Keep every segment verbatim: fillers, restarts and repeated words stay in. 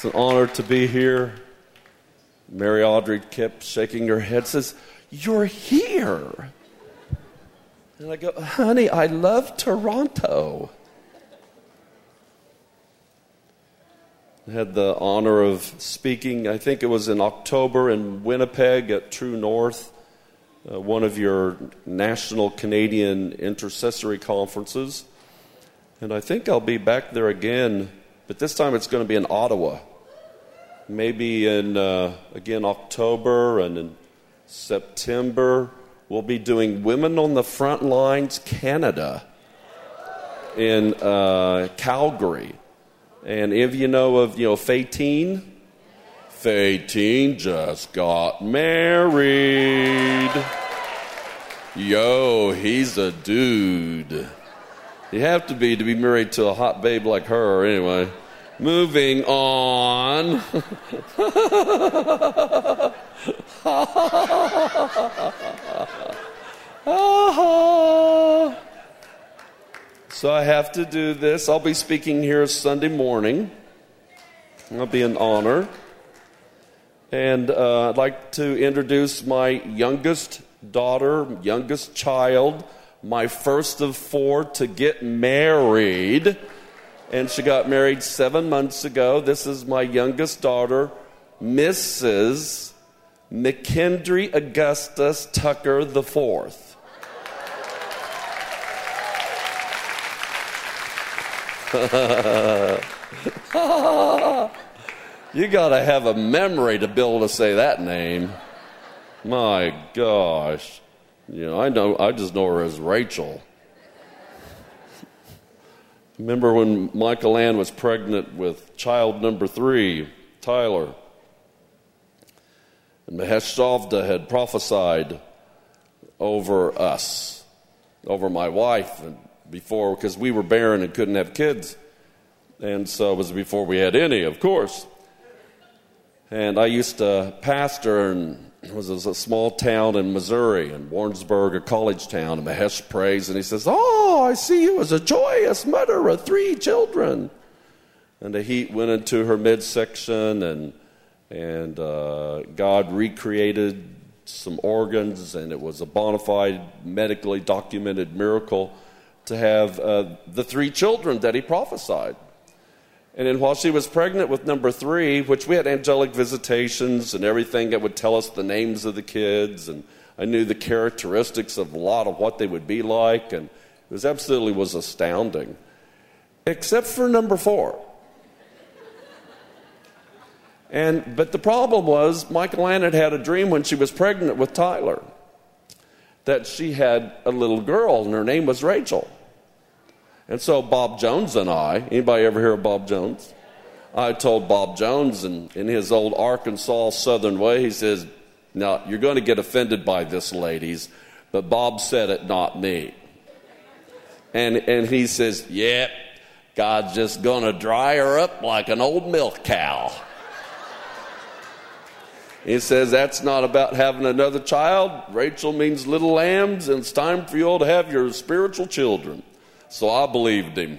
It's an honor to be here. Mary Audrey kept shaking her head, says, "You're here." And I go, "Honey, I love Toronto." I had the honor of speaking, I think it was in October in Winnipeg at True North, uh, one of your national Canadian intercessory conferences. And I think I'll be back there again, but this time it's going to be in Ottawa. Maybe in, uh, again, October and in September. We'll be doing Women on the Front Lines Canada in uh, Calgary. And if you know of, you know, Faytine, Faytine just got married. Yo, he's a dude. You have to be to be married to a hot babe like her, anyway. Moving on. So I have to do this. I'll be speaking here Sunday morning. It'll be an honor. And uh, I'd like to introduce my youngest daughter, youngest child, my first of four to get married. And she got married seven months ago. This is my youngest daughter, Missus McKendry Augustus Tucker the Fourth. You gotta have a memory to be able to say that name. My gosh. You know, I know I just know her as Rachel. Remember when Michael Ann was pregnant with child number three, Tyler, and Mahesh Shavda had prophesied over us, over my wife, and before, because we were barren and couldn't have kids. And so it was before we had any, of course. And I used to pastor, and it was a small town in Missouri, in Warrensburg, a college town. And Mahesh prays, and he says, "Oh, I see you as a joyous mother of three children." And the heat went into her midsection, and and uh, God recreated some organs, and it was a bona fide, medically documented miracle to have uh, the three children that he prophesied. And then while she was pregnant with number three, which we had angelic visitations and everything that would tell us the names of the kids, and I knew the characteristics of a lot of what they would be like, and it was absolutely was astounding. Except for number four. And but the problem was, Michael Ann had had a dream when she was pregnant with Tyler that she had a little girl, and her name was Rachel. And so Bob Jones and I, anybody ever hear of Bob Jones? I told Bob Jones in, in his old Arkansas Southern way, he says, "Now, you're going to get offended by this, ladies, but Bob said it, not me." And, and he says, "Yep, God's just going to dry her up like an old milk cow." He says, "That's not about having another child. Rachel means little lambs, and it's time for you all to have your spiritual children." So I believed him.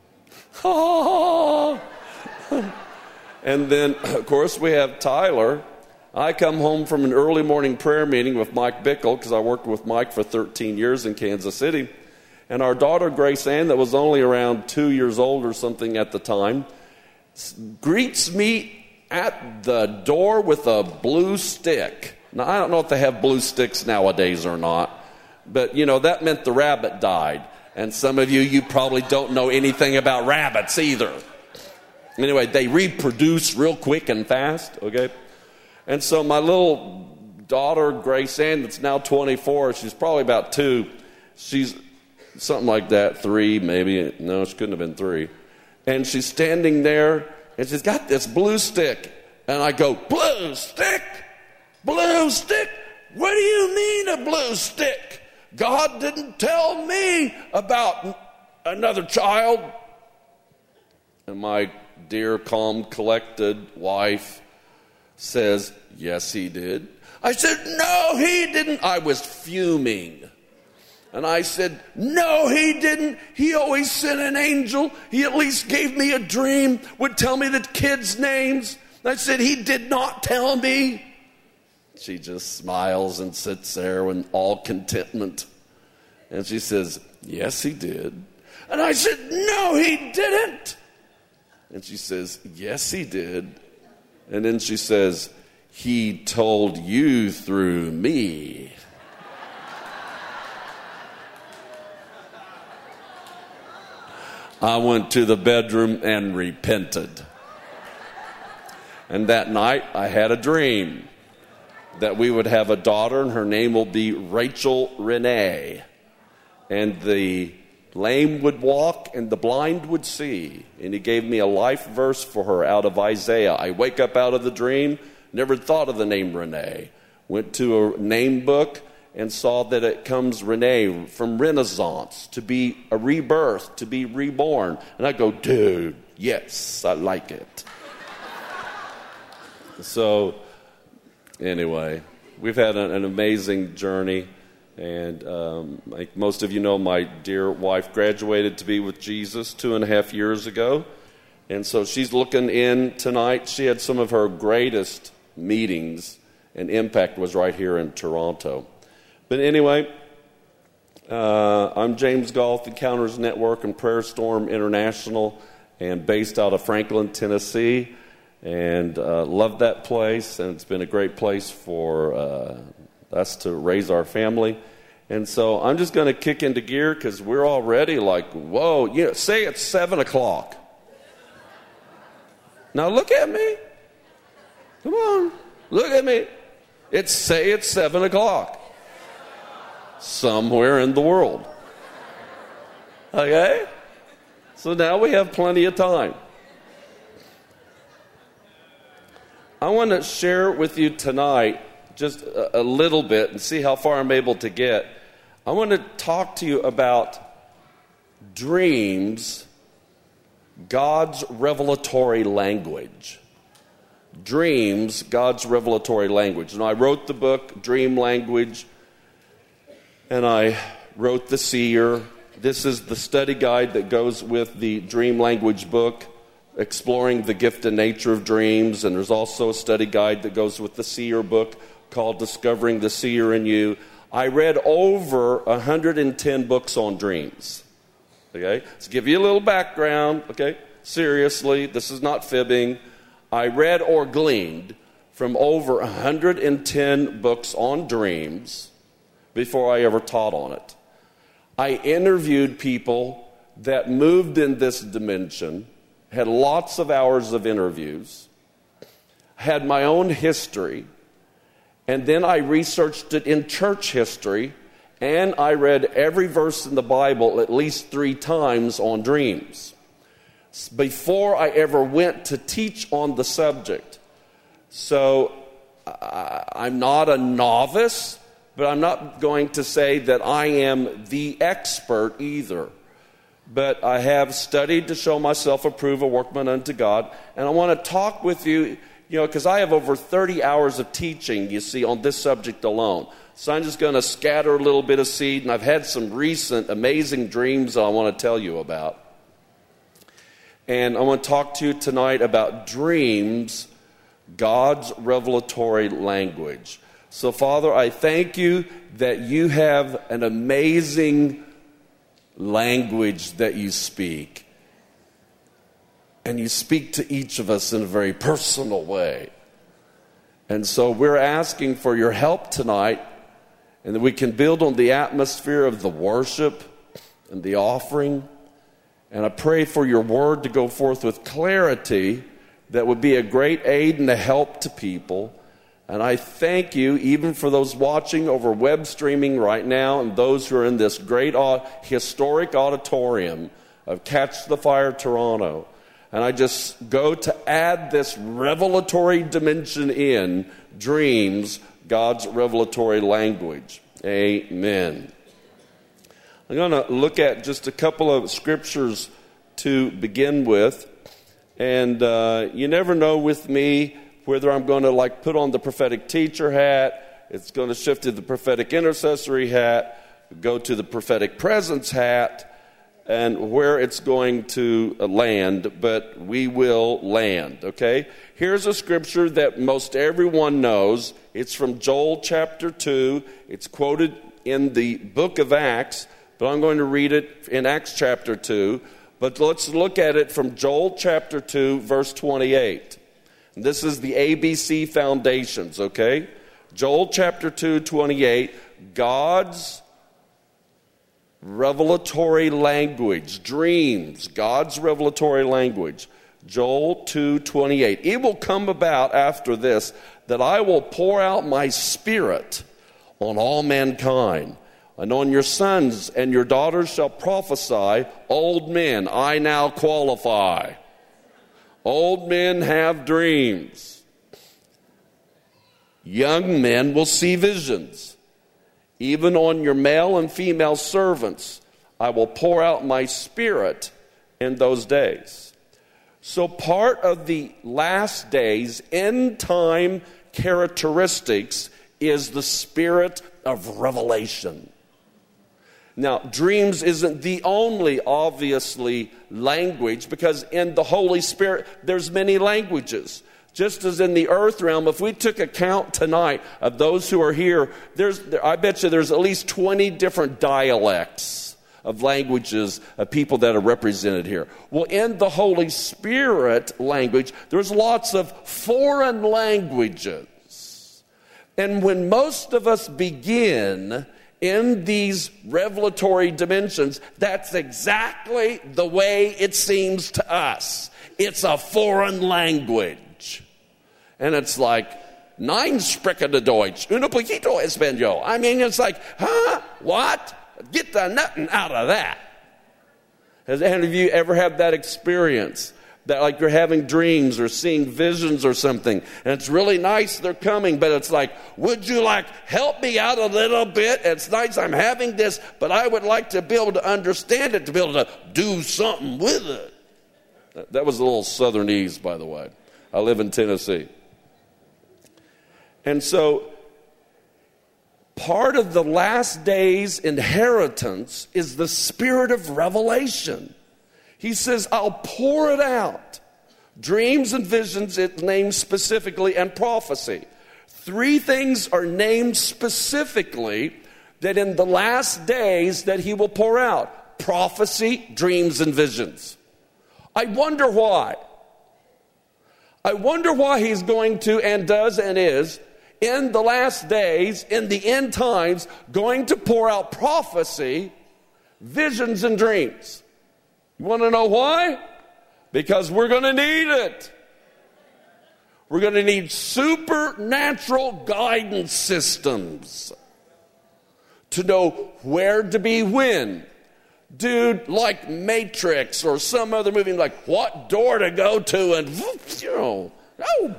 And then, of course, we have Tyler. I come home from an early morning prayer meeting with Mike Bickle, because I worked with Mike for thirteen years in Kansas City. And our daughter, Grace Ann, that was only around two years old or something at the time, greets me at the door with a blue stick. Now, I don't know if they have blue sticks nowadays or not, but, you know, that meant the rabbit died. And some of you, you probably don't know anything about rabbits either. Anyway, they reproduce real quick and fast, okay? And so my little daughter, Grace Ann, that's now twenty-four, she's probably about two. She's something like that, three maybe. No, she couldn't have been three. And she's standing there, and she's got this blue stick. And I go, "Blue stick? Blue stick? What do you mean a blue stick? God didn't tell me about another child." And my dear, calm, collected wife says, "Yes, he did." I said, "No, he didn't." I was fuming. And I said, no, he didn't. He always sent an angel. He at least gave me a dream, would tell me the kids' names. And I said, he did not tell me. She just smiles and sits there with all contentment. And she says, yes, he did. And I said, no, he didn't. And she says, yes, he did. And then she says, he told you through me. I went to the bedroom and repented. And that night I had a dream that we would have a daughter, and her name will be Rachel Renee. And the lame would walk and the blind would see. And he gave me a life verse for her out of Isaiah. I wake up out of the dream, never thought of the name Renee. Went to a name book and saw that it comes Renee from Renaissance, to be a rebirth, to be reborn. And I go, dude, yes, I like it. So anyway, we've had an, an amazing journey. And um, like most of you know, my dear wife graduated to be with Jesus two and a half years ago. And so she's looking in tonight. She had some of her greatest meetings and impact was right here in Toronto. But anyway, uh, I'm James Goff, Encounters Network and Prayer Storm International, and based out of Franklin, Tennessee. And uh, love that place, and it's been a great place for uh, us to raise our family. And so I'm just going to kick into gear because we're already like, whoa, you know, say it's seven o'clock. Now look at me. Come on, look at me. It's say it's seven o'clock. Somewhere in the world. Okay? So now we have plenty of time. I want to share with you tonight just a, a little bit and see how far I'm able to get. I want to talk to you about dreams, God's revelatory language. Dreams, God's revelatory language. And I wrote the book, Dream Language, and I wrote The Seer. This is the study guide that goes with the Dream Language book, exploring the gift and nature of dreams. And there's also a study guide that goes with the Seer book called Discovering the Seer in You. I read over one hundred ten books on dreams. Okay? To give you a little background, okay? Seriously, this is not fibbing. I read or gleaned from over one hundred ten books on dreams before I ever taught on it. I interviewed people that moved in this dimension, had lots of hours of interviews, had my own history, and then I researched it in church history, and I read every verse in the Bible at least three times on dreams before I ever went to teach on the subject. So I, I'm not a novice, but I'm not going to say that I am the expert either. But I have studied to show myself approved, a workman unto God. And I want to talk with you, you know, because I have over thirty hours of teaching, you see, on this subject alone. So I'm just going to scatter a little bit of seed. And I've had some recent amazing dreams that I want to tell you about. And I want to talk to you tonight about dreams, God's revelatory language. So, Father, I thank you that you have an amazing language that you speak. And you speak to each of us in a very personal way. And so we're asking for your help tonight, and that we can build on the atmosphere of the worship and the offering. And I pray for your word to go forth with clarity that would be a great aid and a help to people. And I thank you even for those watching over web streaming right now and those who are in this great historic auditorium of Catch the Fire Toronto. And I just go to add this revelatory dimension in dreams, God's revelatory language. Amen. I'm going to look at just a couple of scriptures to begin with. And uh, you never know with me whether I'm going to like put on the prophetic teacher hat, it's going to shift to the prophetic intercessory hat, go to the prophetic presence hat and where it's going to land, but we will land, okay? Here's a scripture that most everyone knows. It's from Joel chapter two. It's quoted in the book of Acts, but I'm going to read it in Acts chapter two. But let's look at it from Joel chapter two, verse twenty-eight. And this is the A B C foundations, okay? Joel chapter two, twenty-eight, God's revelatory language, dreams, God's revelatory language. Joel two twenty-eight. It will come about after this that I will pour out my spirit on all mankind, and on your sons and your daughters shall prophesy. Old men, I now qualify. Old men have dreams. Young men will see visions. Even on your male and female servants, I will pour out my spirit in those days. So part of the last days, end time characteristics is the spirit of revelation. Now, dreams isn't the only, obviously, language, because in the Holy Spirit, there's many languages. Just as in the earth realm, if we took account tonight of those who are here, there's, I bet you there's at least twenty different dialects of languages of people that are represented here. Well, in the Holy Spirit language, there's lots of foreign languages. And when most of us begin in these revelatory dimensions, that's exactly the way it seems to us. It's a foreign language. And it's like, Nein spreche de Deutsch, un poquito español. I mean, it's like, huh? What? Get the nothing out of that. Has any of you ever had that experience? That like you're having dreams or seeing visions or something, and it's really nice they're coming, but it's like, would you like help me out a little bit? It's nice I'm having this, but I would like to be able to understand it, to be able to do something with it. That was a little Southernese, by the way. I live in Tennessee. And so, part of the last days' inheritance is the spirit of revelation. He says, I'll pour it out. Dreams and visions, it names specifically, and prophecy. Three things are named specifically that in the last days that he will pour out. Prophecy, dreams, and visions. I wonder why. I wonder why he's going to and does and is in the last days, in the end times, going to pour out prophecy, visions, and dreams. You want to know why? Because we're going to need it. We're going to need supernatural guidance systems to know where to be when. Dude, like Matrix or some other movie, like what door to go to, and you know, oh,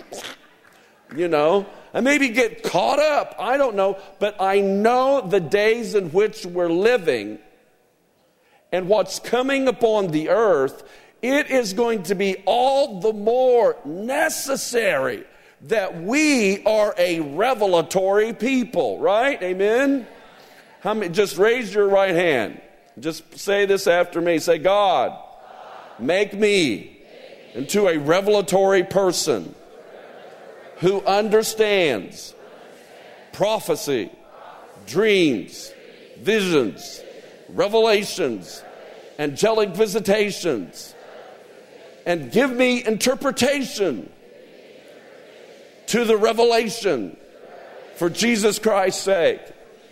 you know, and maybe get caught up. I don't know, but I know the days in which we're living and what's coming upon the earth. It is going to be all the more necessary that we are a revelatory people, right? Amen? How many? Just raise your right hand. Just say this after me. Say, God, make me into a revelatory person who understands prophecy, dreams, visions, revelations, angelic visitations, and give me interpretation to the revelation for Jesus Christ's sake.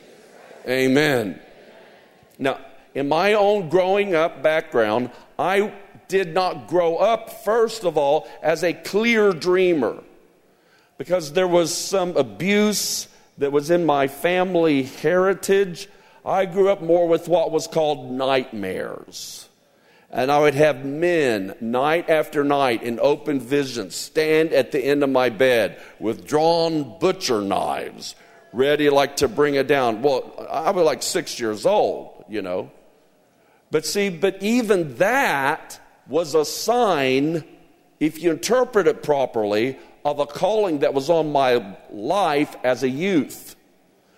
Amen. Now, in my own growing up background, I did not grow up, first of all, as a clear dreamer, because there was some abuse that was in my family heritage. I grew up more with what was called nightmares. And I would have men, night after night, in open vision, stand at the end of my bed with drawn butcher knives, ready like to bring it down. Well, I was like six years old, you know. But see, but even that was a sign, if you interpret it properly, of a calling that was on my life as a youth.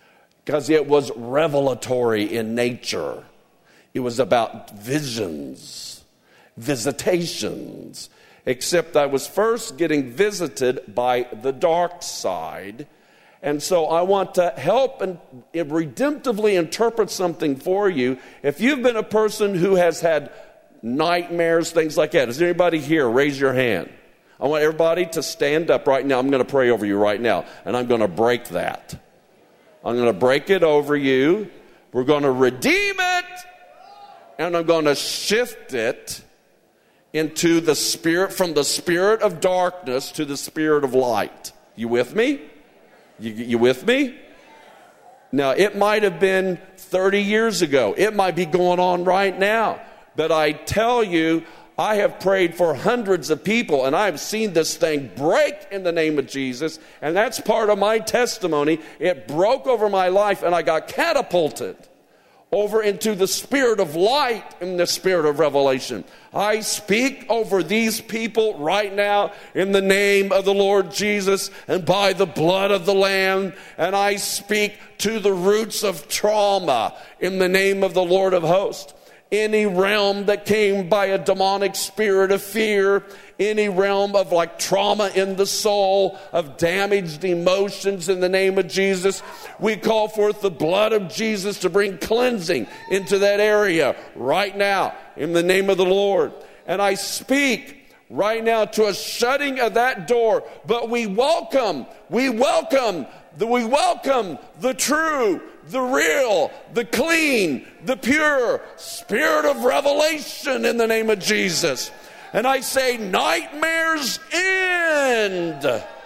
because it was revelatory in nature. It was about visions, visitations, except I was first getting visited by the dark side. And so I want to help and redemptively interpret something for you. If you've been a person who has had nightmares, things like that, is there anybody here? Raise your hand. I want everybody to stand up right now. I'm going to pray over you right now, and I'm going to break that. I'm going to break it over you. We're going to redeem it, and I'm going to shift it into the spirit, from the spirit of darkness to the spirit of light. You with me? You, you with me? Now, it might have been thirty years ago. It might be going on right now. But I tell you, I have prayed for hundreds of people, and I have seen this thing break in the name of Jesus. And that's part of my testimony. It broke over my life, and I got catapulted over into the spirit of light and the spirit of revelation. I speak over these people right now in the name of the Lord Jesus and by the blood of the Lamb. And I speak to the roots of trauma in the name of the Lord of hosts. Any realm that came by a demonic spirit of fear, any realm of like trauma in the soul, of damaged emotions, in the name of Jesus, we call forth the blood of Jesus to bring cleansing into that area right now in the name of the Lord. And I speak right now to a shutting of that door, but we welcome, we welcome, the, we welcome the true, the real, the clean, the pure spirit of revelation in the name of Jesus. And I say, nightmares end.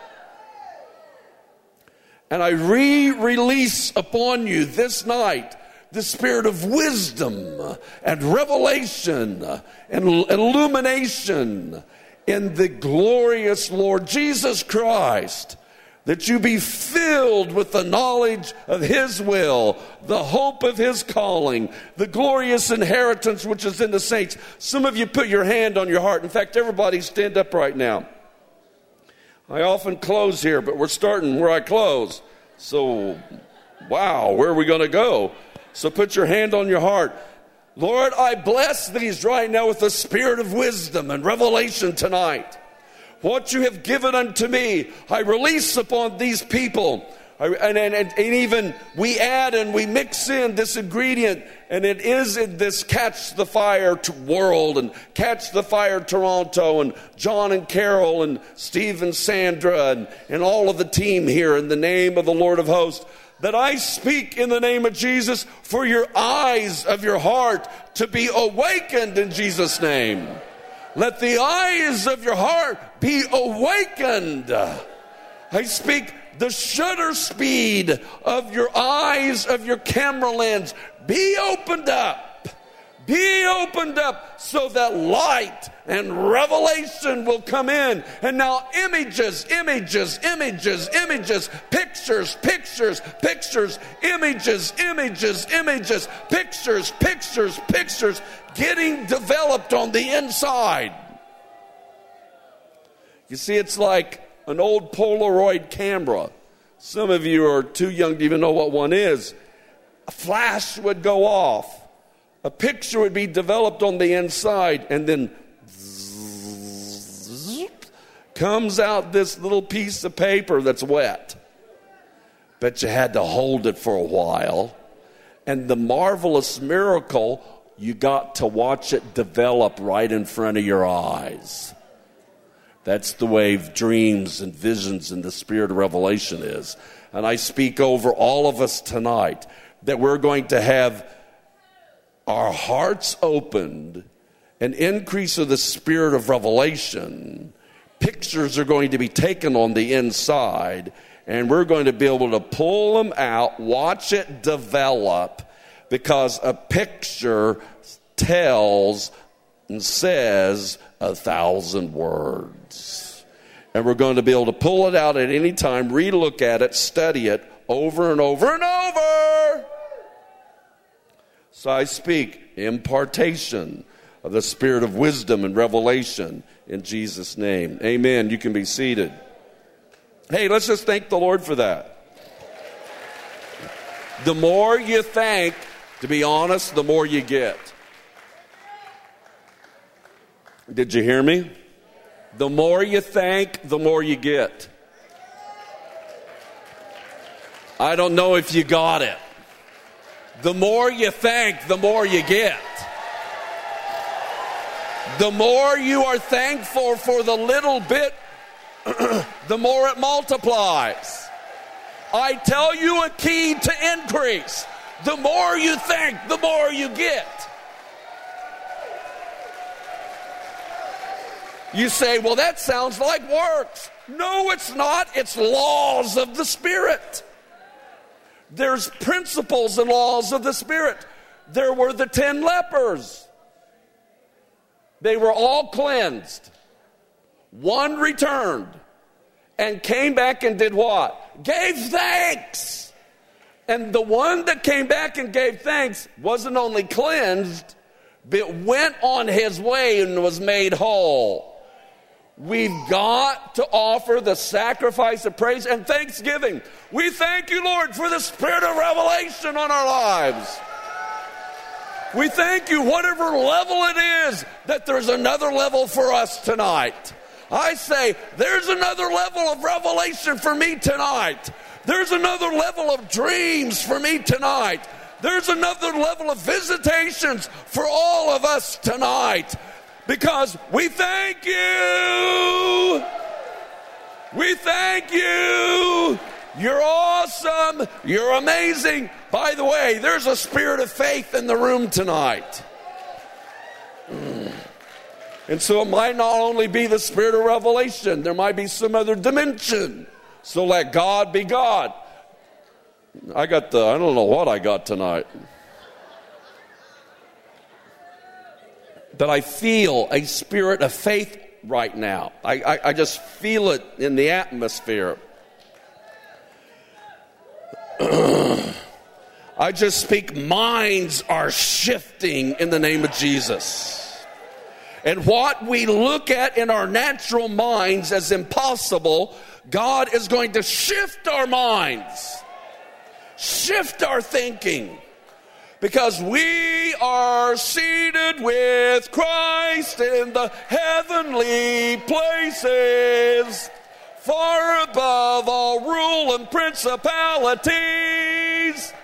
And I re-release upon you this night the spirit of wisdom and revelation and illumination in the glorious Lord Jesus Christ. That you be filled with the knowledge of His will, the hope of His calling, the glorious inheritance which is in the saints. Some of you put your hand on your heart. In fact, everybody stand up right now. I often close here, but we're starting where I close. So, wow, where are we going to go? So put your hand on your heart. Lord, I bless these right now with the spirit of wisdom and revelation tonight. What you have given unto me, I release upon these people. I, and, and, and even we add and we mix in this ingredient, and it is in this Catch the Fire world, and Catch the Fire Toronto, and John and Carol, and Steve and Sandra, and, and all of the team here in the name of the Lord of hosts, that I speak in the name of Jesus for your eyes of your heart to be awakened in Jesus' name. Let the eyes of your heart be awakened. I speak the shutter speed of your eyes, of your camera lens, be opened up. Be opened up so that light and revelation will come in. And now images, images, images, images, pictures, pictures, pictures, images, images, images, pictures, pictures, pictures, getting developed on the inside. You see, it's like an old Polaroid camera. Some of you are too young to even know what one is. A flash would go off. A picture would be developed on the inside, and then zzz, comes out this little piece of paper that's wet. But you had to hold it for a while. And the marvelous miracle, you got to watch it develop right in front of your eyes. That's the way dreams and visions and the spirit of revelation is. And I speak over all of us tonight that we're going to have our hearts opened, an increase of the spirit of revelation. Pictures are going to be taken on the inside, and we're going to be able to pull them out, watch it develop, because a picture tells and says a thousand words. And we're going to be able to pull it out at any time, relook at it, study it over and over and over. So I speak impartation of the spirit of wisdom and revelation in Jesus' name. Amen. You can be seated. Hey, let's just thank the Lord for that. The more you thank, to be honest, the more you get. Did you hear me? The more you thank, the more you get. I don't know if you got it. The more you thank, the more you get. The more you are thankful for the little bit, the more it multiplies. I tell you a key to increase. The more you thank, the more you get. You say, well, that sounds like works. No, it's not. It's laws of the Spirit. There's principles and laws of the Spirit. There were the ten lepers. They were all cleansed. One returned and came back and did what? Gave thanks. And the one that came back and gave thanks wasn't only cleansed, but went on his way and was made whole. We've got to offer the sacrifice of praise and thanksgiving. We thank you, Lord, for the spirit of revelation on our lives. We thank you, whatever level it is, that there's another level for us tonight. I say, there's another level of revelation for me tonight. There's another level of dreams for me tonight. There's another level of visitations for all of us tonight. Because we thank you. We thank you. You're awesome. You're amazing. By the way, there's a spirit of faith in the room tonight. Mm. And so it might not only be the spirit of revelation. There might be some other dimension. So let God be God. I got the, I don't know what I got tonight. But I feel a spirit of faith right now. I, I, I just feel it in the atmosphere. I just speak, minds are shifting in the name of Jesus. And what we look at in our natural minds as impossible, God is going to shift our minds, shift our thinking. Because we are seated with Christ in the heavenly places, far above all rule and principalities.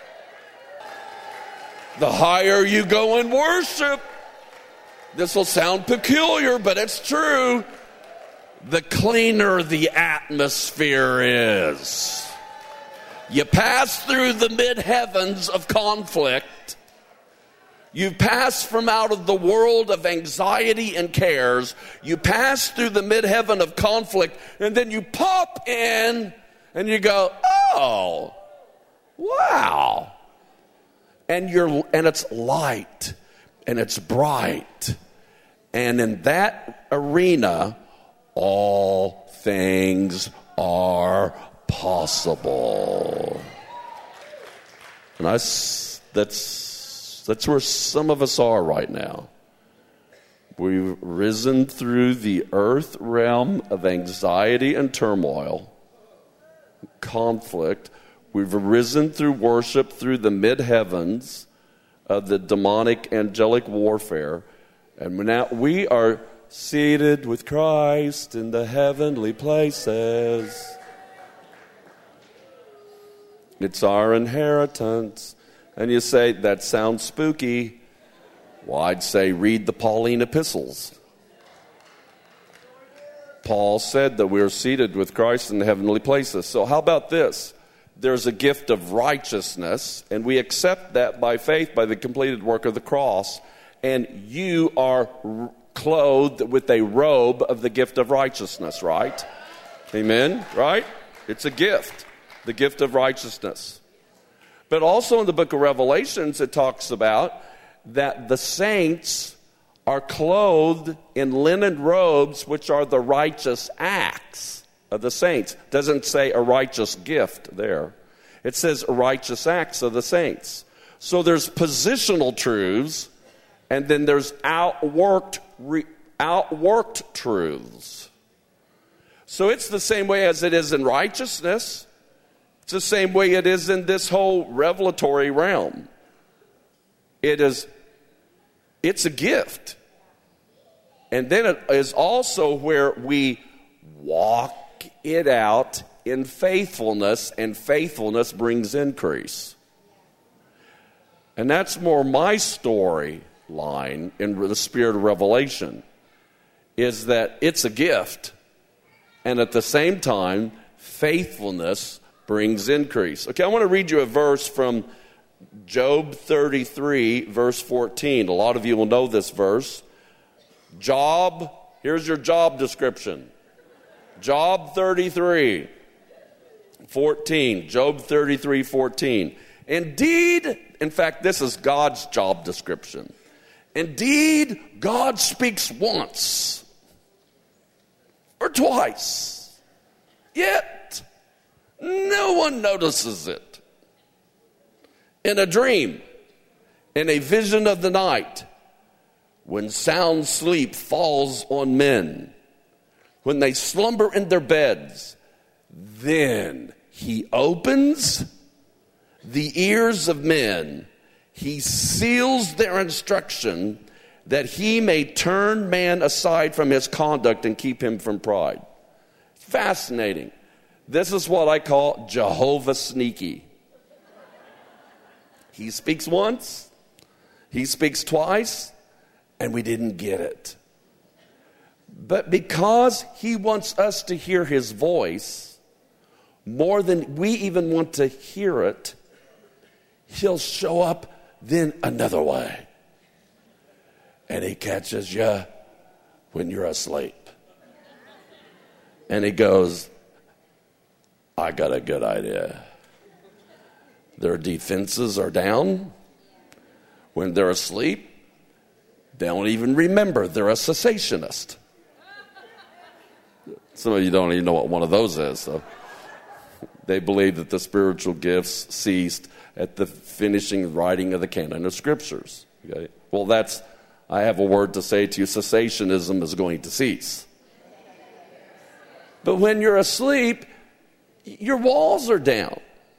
The higher you go in worship, this will sound peculiar, but it's true, the cleaner the atmosphere is. You pass through the mid-heavens of conflict. You pass from out of the world of anxiety and cares. You pass through the mid-heaven of conflict, and then you pop in, and you go, oh, wow. And you're and it's light, and it's bright. And in that arena, all things are possible. And I, that's, that's where some of us are right now. We've risen through the earth realm of anxiety and turmoil, conflict. We've risen through worship through the mid-heavens of the demonic angelic warfare. And now we are seated with Christ in the heavenly places. It's our inheritance. And you say, that sounds spooky. Well, I'd say read the Pauline epistles. Paul said that we are seated with Christ in the heavenly places. So how about this? There's a gift of righteousness, and we accept that by faith, by the completed work of the cross. And you are clothed with a robe of the gift of righteousness, right? Amen? Right? It's a gift. The gift of righteousness. But also in the book of Revelations, it talks about that the saints are clothed in linen robes, which are the righteous acts of the saints. It doesn't say a righteous gift there. It says righteous acts of the saints. So there's positional truths, and then there's outworked, re, outworked truths. So it's the same way as it is in righteousness. It's the same way it is in this whole revelatory realm. It is, it's a gift. And then it is also where we walk it out in faithfulness, and faithfulness brings increase. And that's more my storyline in the spirit of revelation, is that it's a gift, and at the same time, faithfulness brings increase. Okay, I want to read you a verse from Job thirty-three, verse fourteen. A lot of you will know this verse. Job, here's your job description. Job thirty-three, fourteen. Job thirty-three, fourteen. Indeed, in fact, this is God's job description. Indeed, God speaks once or twice, yet no one notices it. In a dream, in a vision of the night, when sound sleep falls on men, when they slumber in their beds, then he opens the ears of men. He seals their instruction, that he may turn man aside from his conduct and keep him from pride. Fascinating. This is what I call Jehovah sneaky. He speaks once, he speaks twice, and we didn't get it. But because he wants us to hear his voice more than we even want to hear it, he'll show up then another way. And he catches you when you're asleep. And he goes, I got a good idea. Their defenses are down. When they're asleep, they don't even remember they're a cessationist. Some of you don't even know what one of those is. So they believe that the spiritual gifts ceased at the finishing writing of the canon of scriptures. Okay? Well, that's, I have a word to say to you, cessationism is going to cease. But when you're asleep, your walls are down.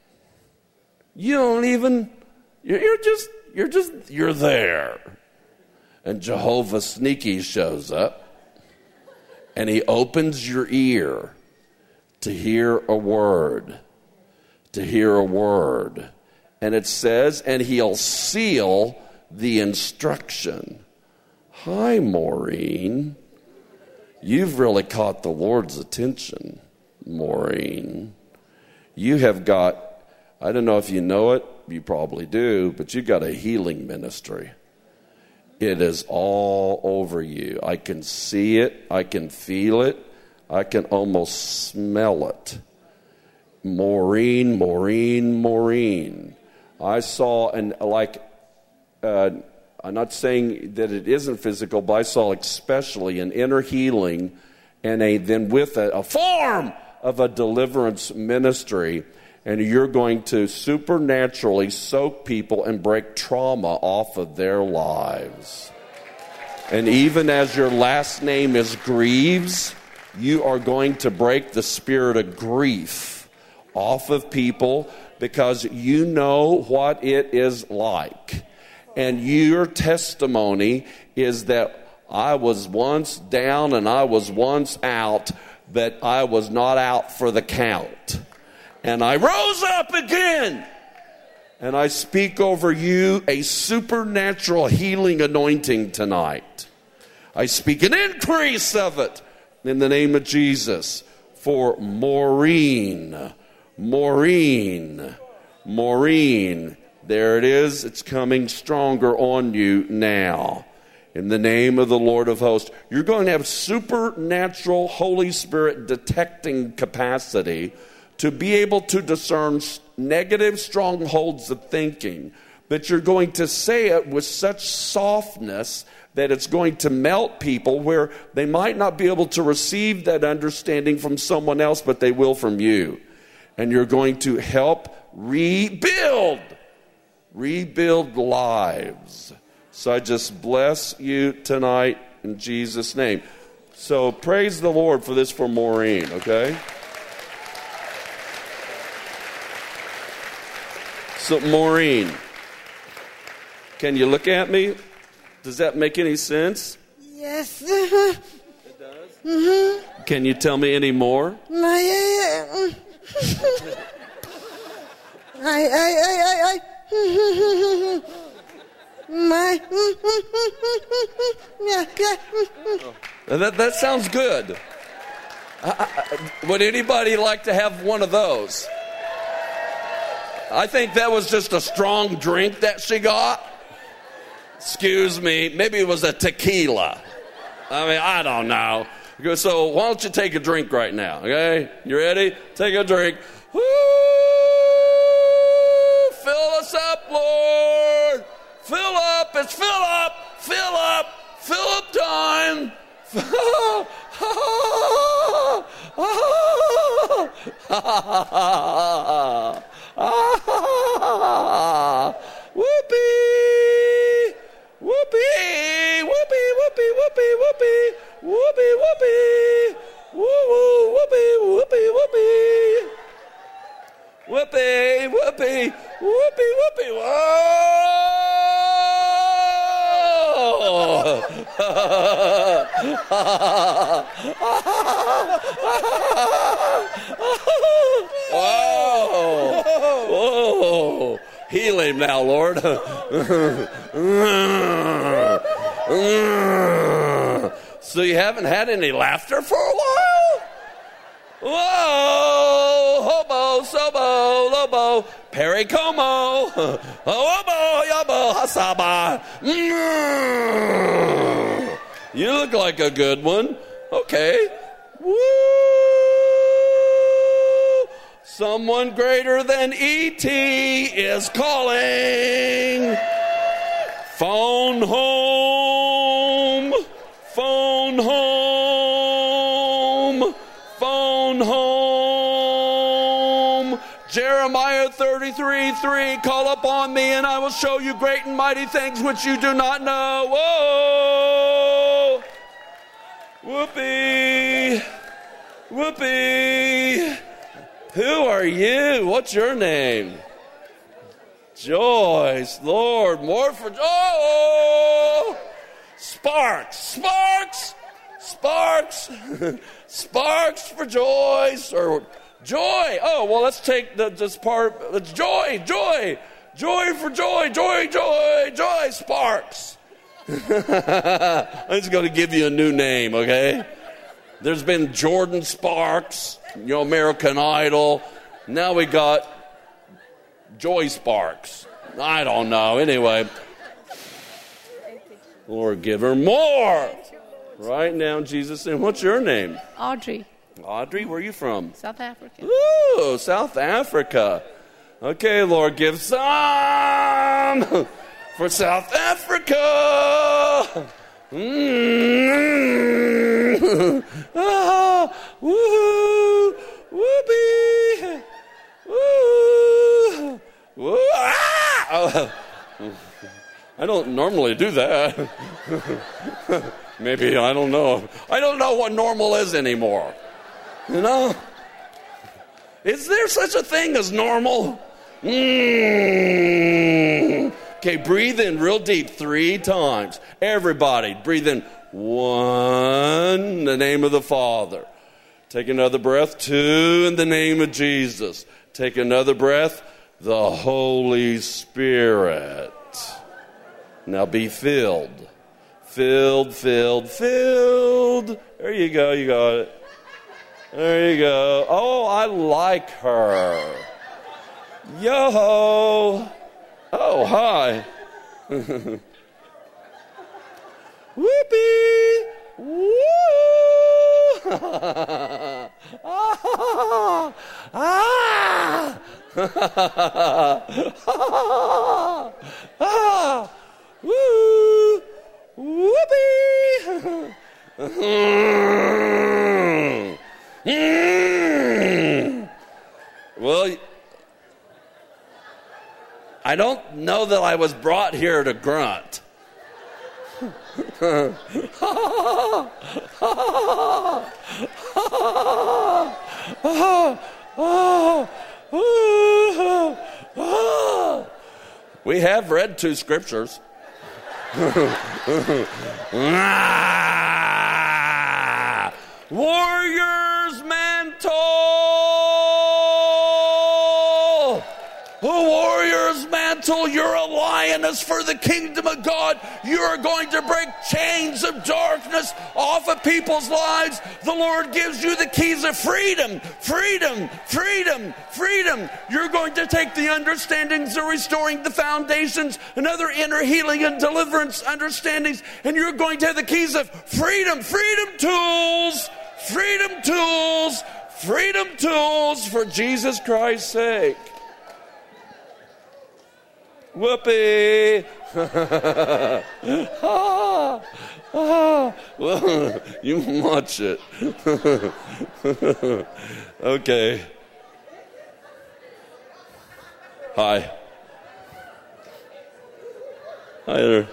You don't even, you're just, you're just, you're there. And Jehovah Sneaky shows up, and he opens your ear to hear a word, to hear a word. And it says, and he'll seal the instruction. Hi, Maureen. You've really caught the Lord's attention, Maureen. You have got, I don't know if you know it, you probably do, but you've got a healing ministry. It is all over you. I can see it. I can feel it. I can almost smell it. Maureen, Maureen, Maureen. I saw, and like, uh, I'm not saying that it isn't physical, but I saw especially an inner healing and a then with a, a form of a deliverance ministry. And you're going to supernaturally soak people and break trauma off of their lives. And even as your last name is Greaves, you are going to break the spirit of grief off of people, because you know what it is like. And your testimony is that I was once down and I was once out, but I was not out for the count. And I rose up again. And I speak over you a supernatural healing anointing tonight. I speak an increase of it in the name of Jesus for Maureen. Maureen. Maureen. There it is. It's coming stronger on you now. In the name of the Lord of hosts. You're going to have supernatural Holy Spirit detecting capacity to be able to discern negative strongholds of thinking. But you're going to say it with such softness that it's going to melt people, where they might not be able to receive that understanding from someone else, but they will from you. And you're going to help rebuild, rebuild lives. So I just bless you tonight in Jesus' name. So praise the Lord for this for Maureen, okay? So, Maureen, can you look at me? Does that make any sense? Yes. Uh-huh. It does? Mm-hmm. Can you tell me any more? My, I, I, I, I, I. My, yeah, yeah. Oh, that, that sounds good. I, I, would anybody like to have one of those? I think that was just a strong drink that she got. Excuse me, maybe it was a tequila. I mean, I don't know. So why don't you take a drink right now, okay? You ready? Take a drink. Woo! Fill us up, Lord. Fill up. It's fill up. Fill up. Fill up time. Whoopee! Whoopee! Whoopee! Whoopee! Whoopee! Whoopee! Whoopee! Whoopee! Woo woo! Whoopee! Whoopee! Whoopee! Whoopee! Whoopee! Whoopee! Whoopee! Whoa! Whoa! Whoa! Heal him now, Lord. So you haven't had any laughter for a while? Whoa! Hobo, sobo, lobo, pericomo, hobo, yobo, hasaba. You look like a good one. Okay. Woo! Someone greater than E T is calling. Phone home. Phone home. Phone home. Jeremiah thirty-three three. Call upon me and I will show you great and mighty things which you do not know. Whoa. Whoopee. Whoopee. Who are you? What's your name? Joyce. Lord, more for... Oh! Sparks. Sparks. Sparks. Sparks for Joyce. Or joy. Oh, well, let's take the, this part. It's joy. Joy. Joy for joy. Joy, joy, joy. Sparks. I'm just going to give you a new name, okay? There's been Jordan Sparks, you know, American Idol. Now we got Joy Sparks. I don't know. Anyway, Lord, give her more. Right now, Jesus' name. What's your name? Audrey. Audrey, where are you from? South Africa. Ooh, South Africa. Okay, Lord, give some for South Africa. Mm-hmm. Ah, woo, whoopee, woo, woo, ah! Oh, I don't normally do that. Maybe, I don't know. I don't know what normal is anymore. You know? Is there such a thing as normal? Mm. Okay, breathe in real deep three times. Everybody, breathe in one, in the name of the Father. Take another breath, two, in the name of Jesus. Take another breath, the Holy Spirit. Now be filled. Filled, filled, filled. There you go, you got it. There you go. Oh, I like her. Yo. Oh, hi. Whoopee. Woo. ah. Ah. ah. Woo. Whoopee. Well, I don't know that I was brought here to grunt. We have read two scriptures. Warrior's mantle. A warrior's mantle. You're a lioness for the kingdom of God. You are going to break chains of darkness off of people's lives. The Lord gives you the keys of freedom. Freedom, freedom, freedom. You're going to take the understandings of restoring the foundations and other inner healing and deliverance understandings, and you're going to have the keys of freedom, freedom tools, freedom tools, freedom tools for Jesus Christ's sake. Whoopee! ah, ah. Well, you watch it. Okay. Hi. Hi there.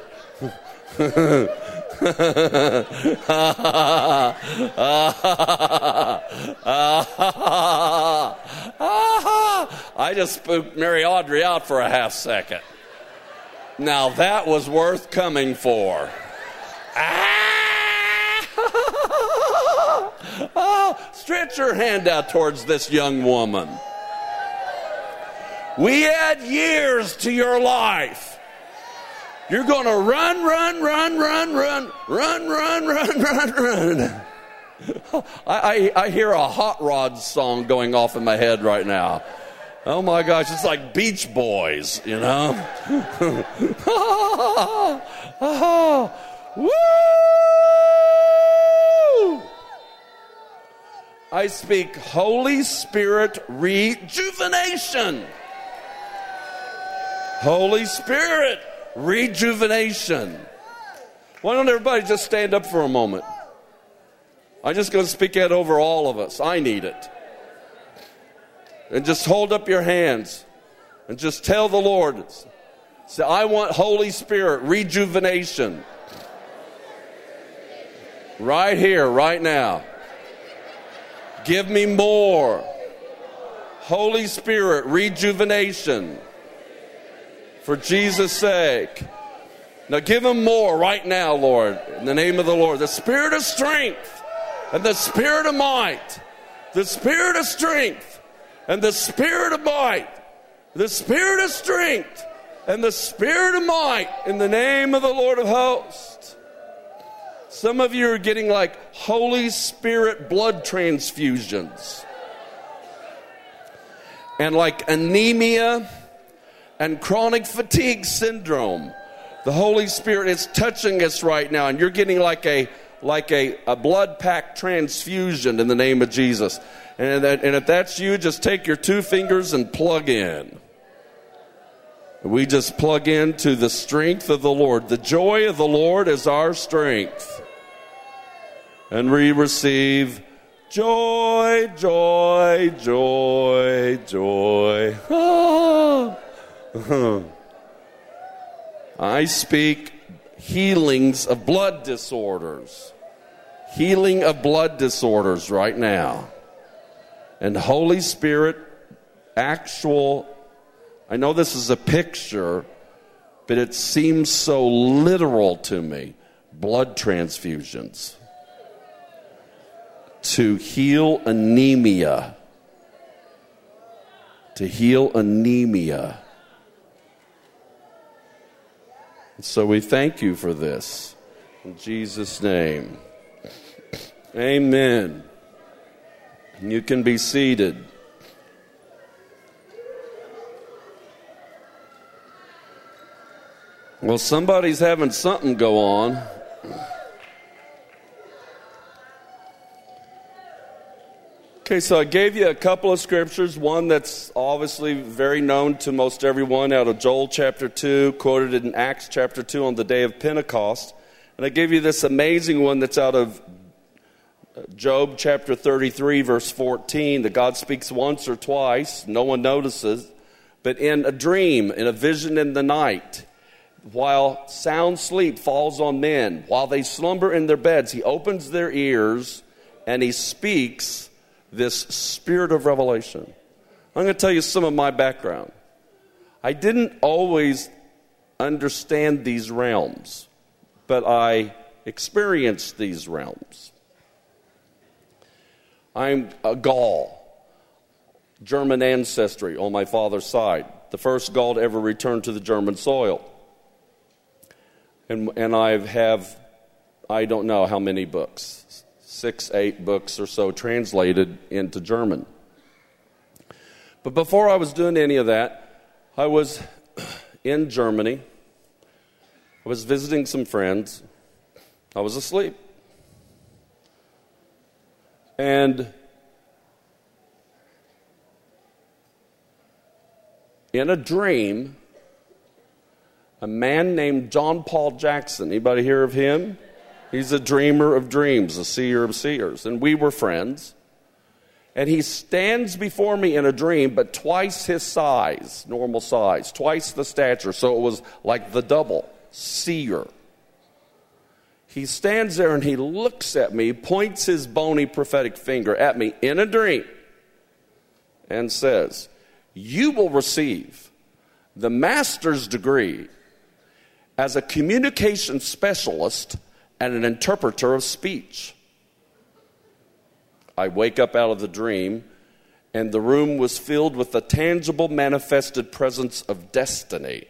I just spooked Mary Audrey out for a half second. Now that was worth coming for. Ah! Oh, stretch your hand out towards this young woman. We add years to your life. You're going to run, run, run, run, run, run, run, run, run, run. I, I, I hear a Hot Rod song going off in my head right now. Oh my gosh, it's like Beach Boys, you know? Woo! I speak Holy Spirit rejuvenation. Holy Spirit rejuvenation. Why don't everybody just stand up for a moment? I'm just going to speak that over all of us. I need it. And just hold up your hands and just tell the Lord, say, I want Holy Spirit rejuvenation. Right here, right now. Give me more. Holy Spirit rejuvenation. For Jesus' sake. Now give him more right now, Lord, in the name of the Lord. The spirit of strength and the spirit of might. The spirit of strength and the spirit of might. The spirit of strength and the spirit of might in the name of the Lord of hosts. Some of you are getting like Holy Spirit blood transfusions. And like anemia and chronic fatigue syndrome. The Holy Spirit is touching us right now, and you're getting like a like a, a blood pack transfusion in the name of Jesus. And, that, and if that's you, just take your two fingers and plug in. We just plug into the strength of the Lord. The joy of the Lord is our strength. And we receive joy, joy, joy, joy. Ah. I speak healings of blood disorders. Healing of blood disorders right now. And Holy Spirit, actual, I know this is a picture, but it seems so literal to me. Blood transfusions. To heal anemia. To heal anemia. So we thank you for this. In Jesus' name. Amen. You can be seated. Well, somebody's having something go on. Okay, so I gave you a couple of scriptures, one that's obviously very known to most everyone out of Joel chapter two, quoted in Acts chapter two on the day of Pentecost. And I gave you this amazing one that's out of Job chapter thirty-three, verse fourteen, that God speaks once or twice, no one notices, but in a dream, in a vision in the night, while sound sleep falls on men, while they slumber in their beds, he opens their ears and he speaks this spirit of revelation. I'm going to tell you some of my background. I didn't always understand these realms, but I experience these realms. I'm a Gaul, German ancestry on my father's side, the first Gaul to ever return to the German soil. And, and I have, I don't know how many books, six, eight books or so translated into German. But before I was doing any of that, I was in Germany. I was visiting some friends. I was asleep. And in a dream, a man named John Paul Jackson, anybody hear of him? He's a dreamer of dreams, a seer of seers. And we were friends. And he stands before me in a dream, but twice his size, normal size, twice the stature. So it was like the double, seer. He stands there and he looks at me, points his bony prophetic finger at me in a dream, and says, "You will receive the master's degree as a communication specialist and an interpreter of speech." I wake up out of the dream, and the room was filled with the tangible, manifested presence of destiny.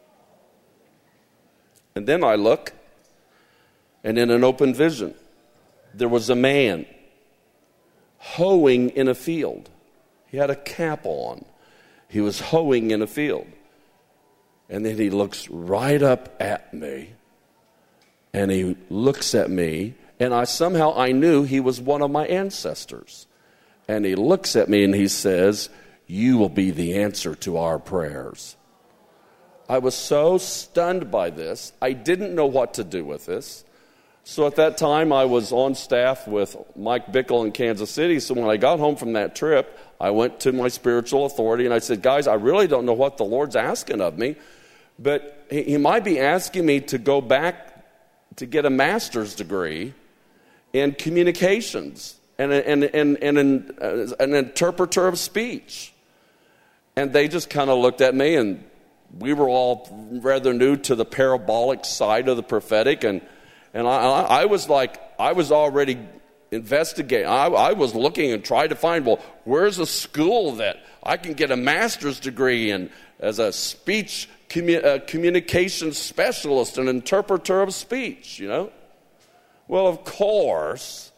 And then I look, and in an open vision, there was a man hoeing in a field. He had a cap on. He was hoeing in a field. And then he looks right up at me, and he looks at me, and I somehow I knew he was one of my ancestors. And he looks at me and he says, "You will be the answer to our prayers." I was so stunned by this. I didn't know what to do with this. So at that time, I was on staff with Mike Bickle in Kansas City. So when I got home from that trip, I went to my spiritual authority and I said, "Guys, I really don't know what the Lord's asking of me, but he, he might be asking me to go back to get a master's degree in communications and, and, and, and an, uh, an interpreter of speech." And they just kind of looked at me, and we were all rather new to the parabolic side of the prophetic, and and I, I was like, I was already investigating. I, I was looking and trying to find, well, where's a school that I can get a master's degree in as a speech commu- uh, communication specialist, an interpreter of speech, you know? Well, of course,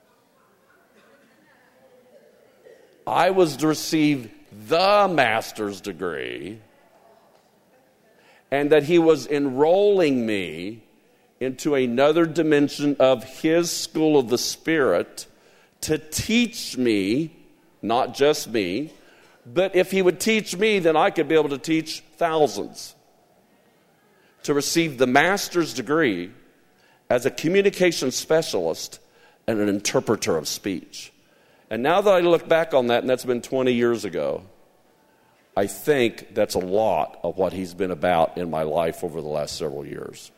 I was to receive the master's degree, and that he was enrolling me into another dimension of his school of the Spirit to teach me, not just me, but if he would teach me, then I could be able to teach thousands. To receive the master's degree as a communication specialist and an interpreter of speech. And now that I look back on that, and that's been twenty years ago, I think that's a lot of what he's been about in my life over the last several years.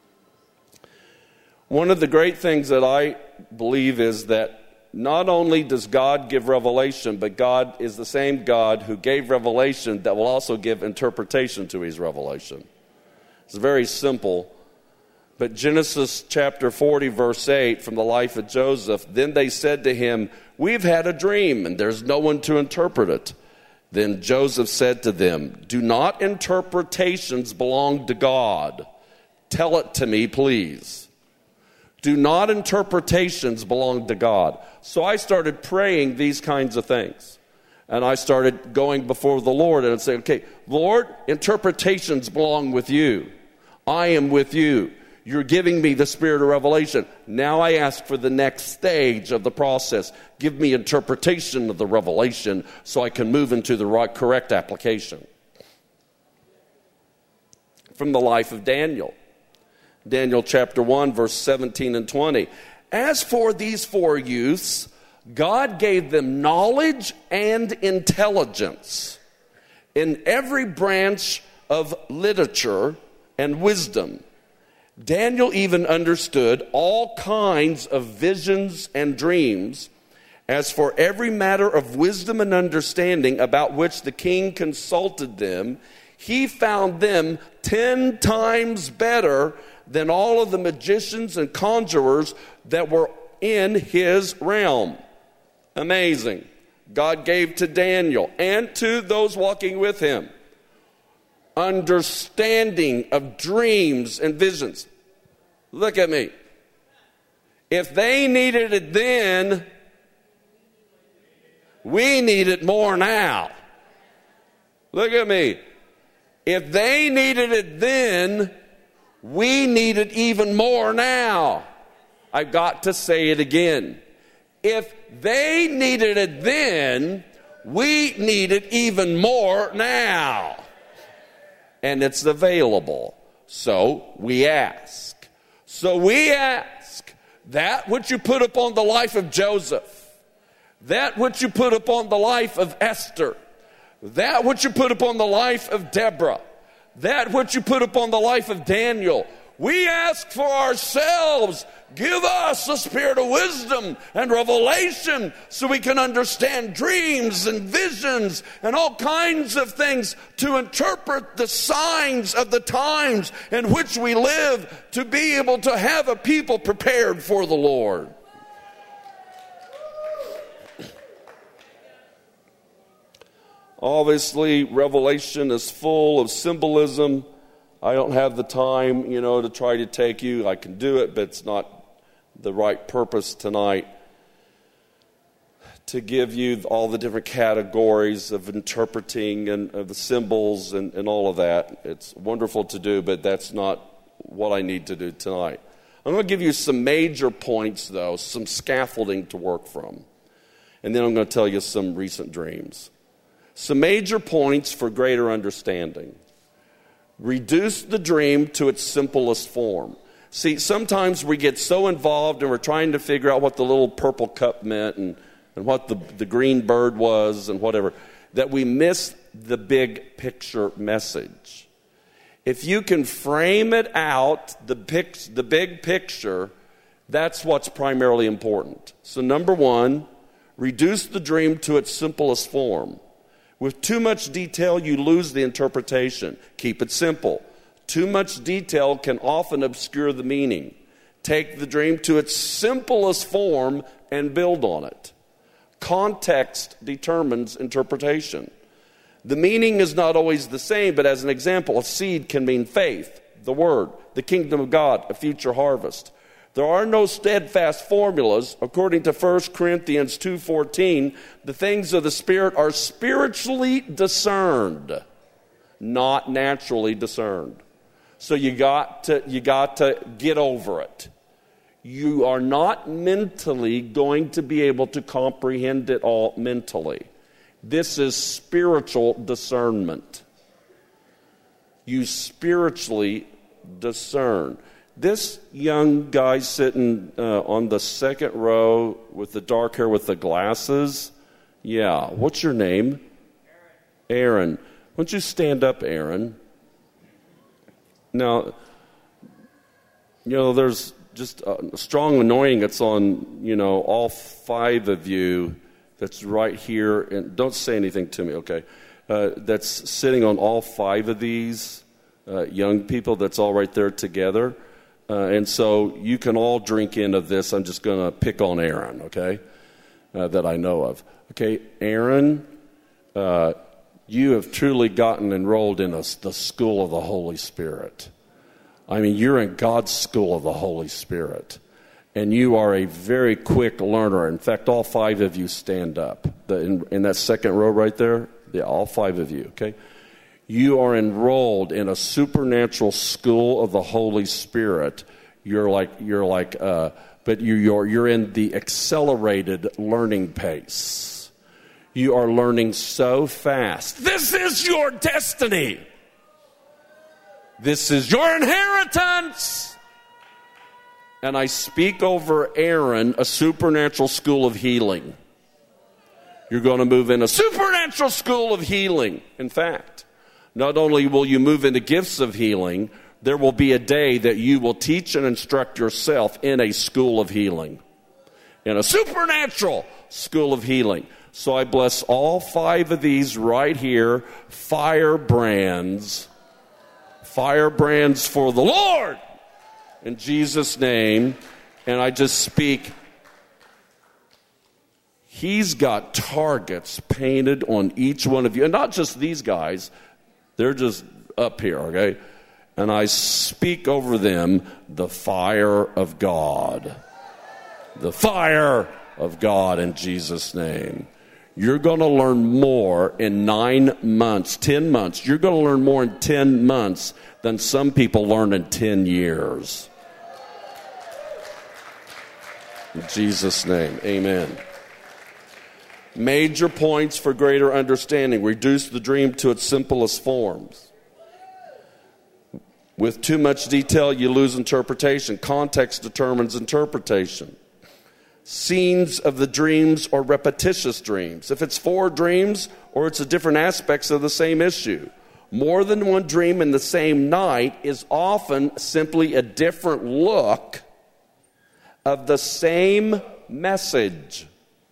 One of the great things that I believe is that not only does God give revelation, but God is the same God who gave revelation that will also give interpretation to his revelation. It's very simple. But Genesis chapter forty, verse eight, from the life of Joseph, "Then they said to him, 'We've had a dream, and there's no one to interpret it.' Then Joseph said to them, 'Do not interpretations belong to God? Tell it to me, please.'" Do not interpretations belong to God? So I started praying these kinds of things. And I started going before the Lord and saying, "Okay, Lord, interpretations belong with you. I am with you. You're giving me the spirit of revelation. Now I ask for the next stage of the process. Give me interpretation of the revelation so I can move into the right, correct application." From the life of Daniel. Daniel chapter one, verse seventeen and twenty. "As for these four youths, God gave them knowledge and intelligence in every branch of literature and wisdom. Daniel even understood all kinds of visions and dreams. As for every matter of wisdom and understanding about which the king consulted them, He found them ten times better than all of the magicians and conjurers that were in his realm. Amazing. God gave to Daniel and to those walking with him understanding of dreams and visions. Look at me. If they needed it then, we need it more now. Look at me. If they needed it then, we need it even more now. I've got to say it again. If they needed it then, we need it even more now. And it's available. So we ask. So we ask that which you put upon the life of Joseph, that which you put upon the life of Esther, that which you put upon the life of Deborah, that which you put upon the life of Daniel. We ask for ourselves. Give us the spirit of wisdom and revelation so we can understand dreams and visions and all kinds of things to interpret the signs of the times in which we live, to be able to have a people prepared for the Lord. Obviously, Revelation is full of symbolism. I don't have the time, you know, to try to take you. I can do it, but it's not the right purpose tonight to give you all the different categories of interpreting and of the symbols and, and all of that. It's wonderful to do, but that's not what I need to do tonight. I'm going to give you some major points, though, some scaffolding to work from. And then I'm going to tell you some recent dreams. Some major points for greater understanding. Reduce the dream to its simplest form. See, sometimes we get so involved and we're trying to figure out what the little purple cup meant and, and what the, the green bird was and whatever, that we miss the big picture message. If you can frame it out, the, pic, the big picture, that's what's primarily important. So number one, reduce the dream to its simplest form. With too much detail, you lose the interpretation. Keep it simple. Too much detail can often obscure the meaning. Take the dream to its simplest form and build on it. Context determines interpretation. The meaning is not always the same, but as an example, a seed can mean faith, the word, the kingdom of God, a future harvest. There are no steadfast formulas. According to First Corinthians two fourteen, the things of the Spirit are spiritually discerned, not naturally discerned. So you got to you got to get over it. You are not mentally going to be able to comprehend it all mentally. This is spiritual discernment. You spiritually discern. This young guy sitting uh, on the second row with the dark hair with the glasses, yeah, what's your name? Aaron. Aaron. Why don't you stand up, Aaron? Now, you know, there's just a strong anointing that's on, you know, all five of you that's right here. And don't say anything to me, okay? Uh, that's sitting on all five of these uh, young people that's all right there together. Uh, and so you can all drink in of this. I'm just going to pick on Aaron, okay, uh, that I know of. Okay, Aaron, uh, you have truly gotten enrolled in a, the school of the Holy Spirit. I mean, you're in God's school of the Holy Spirit. And you are a very quick learner. In fact, all five of you stand up. The, in, in that second row right there, yeah, all five of you, okay? You are enrolled in a supernatural school of the Holy Spirit. You're like, you're like, uh, but you, you're you're in the accelerated learning pace. You are learning so fast. This is your destiny. This is your inheritance. And I speak over Aaron a supernatural school of healing. You're going to move in a supernatural school of healing. In fact, not only will you move into gifts of healing, there will be a day that you will teach and instruct yourself in a school of healing. In a supernatural school of healing. So I bless all five of these right here, firebrands. Firebrands for the Lord, in Jesus' name. And I just speak. He's got targets painted on each one of you. And not just these guys. They're just up here, okay? And I speak over them the fire of God. The fire of God in Jesus' name. You're going to learn more in nine months, ten months. You're going to learn more in ten months than some people learn in ten years. In Jesus' name, amen. Major points for greater understanding. Reduce the dream to its simplest forms. With too much detail, you lose interpretation. Context determines interpretation. Scenes of the dreams or repetitious dreams. If it's four dreams or it's a different aspects of the same issue. More than one dream in the same night is often simply a different look of the same message.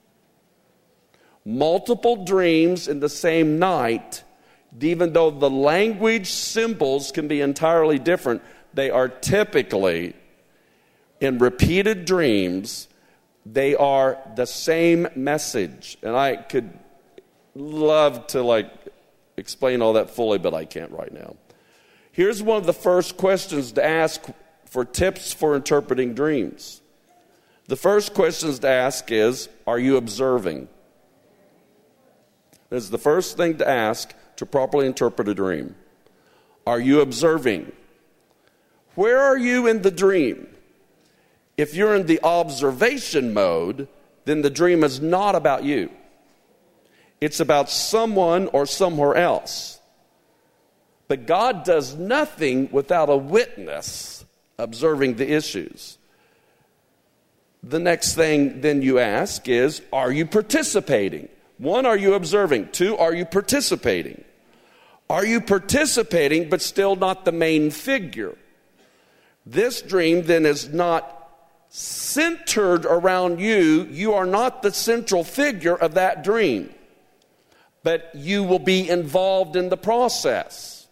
Multiple dreams in the same night, even though the language symbols can be entirely different, they are typically, in repeated dreams, they are the same message. And I could love to like explain all that fully, but I can't right now. Here's one of the first questions to ask for tips for interpreting dreams. The first questions to ask is, are you observing? This is the first thing to ask to properly interpret a dream. Are you observing? Where are you in the dream? If you're in the observation mode, then the dream is not about you. It's about someone or somewhere else. But God does nothing without a witness observing the issues. The next thing then you ask is, are you participating? One, are you observing? Two, are you participating? Are you participating but still not the main figure? This dream then is not centered around you. You are not the central figure of that dream, but you will be involved in the process.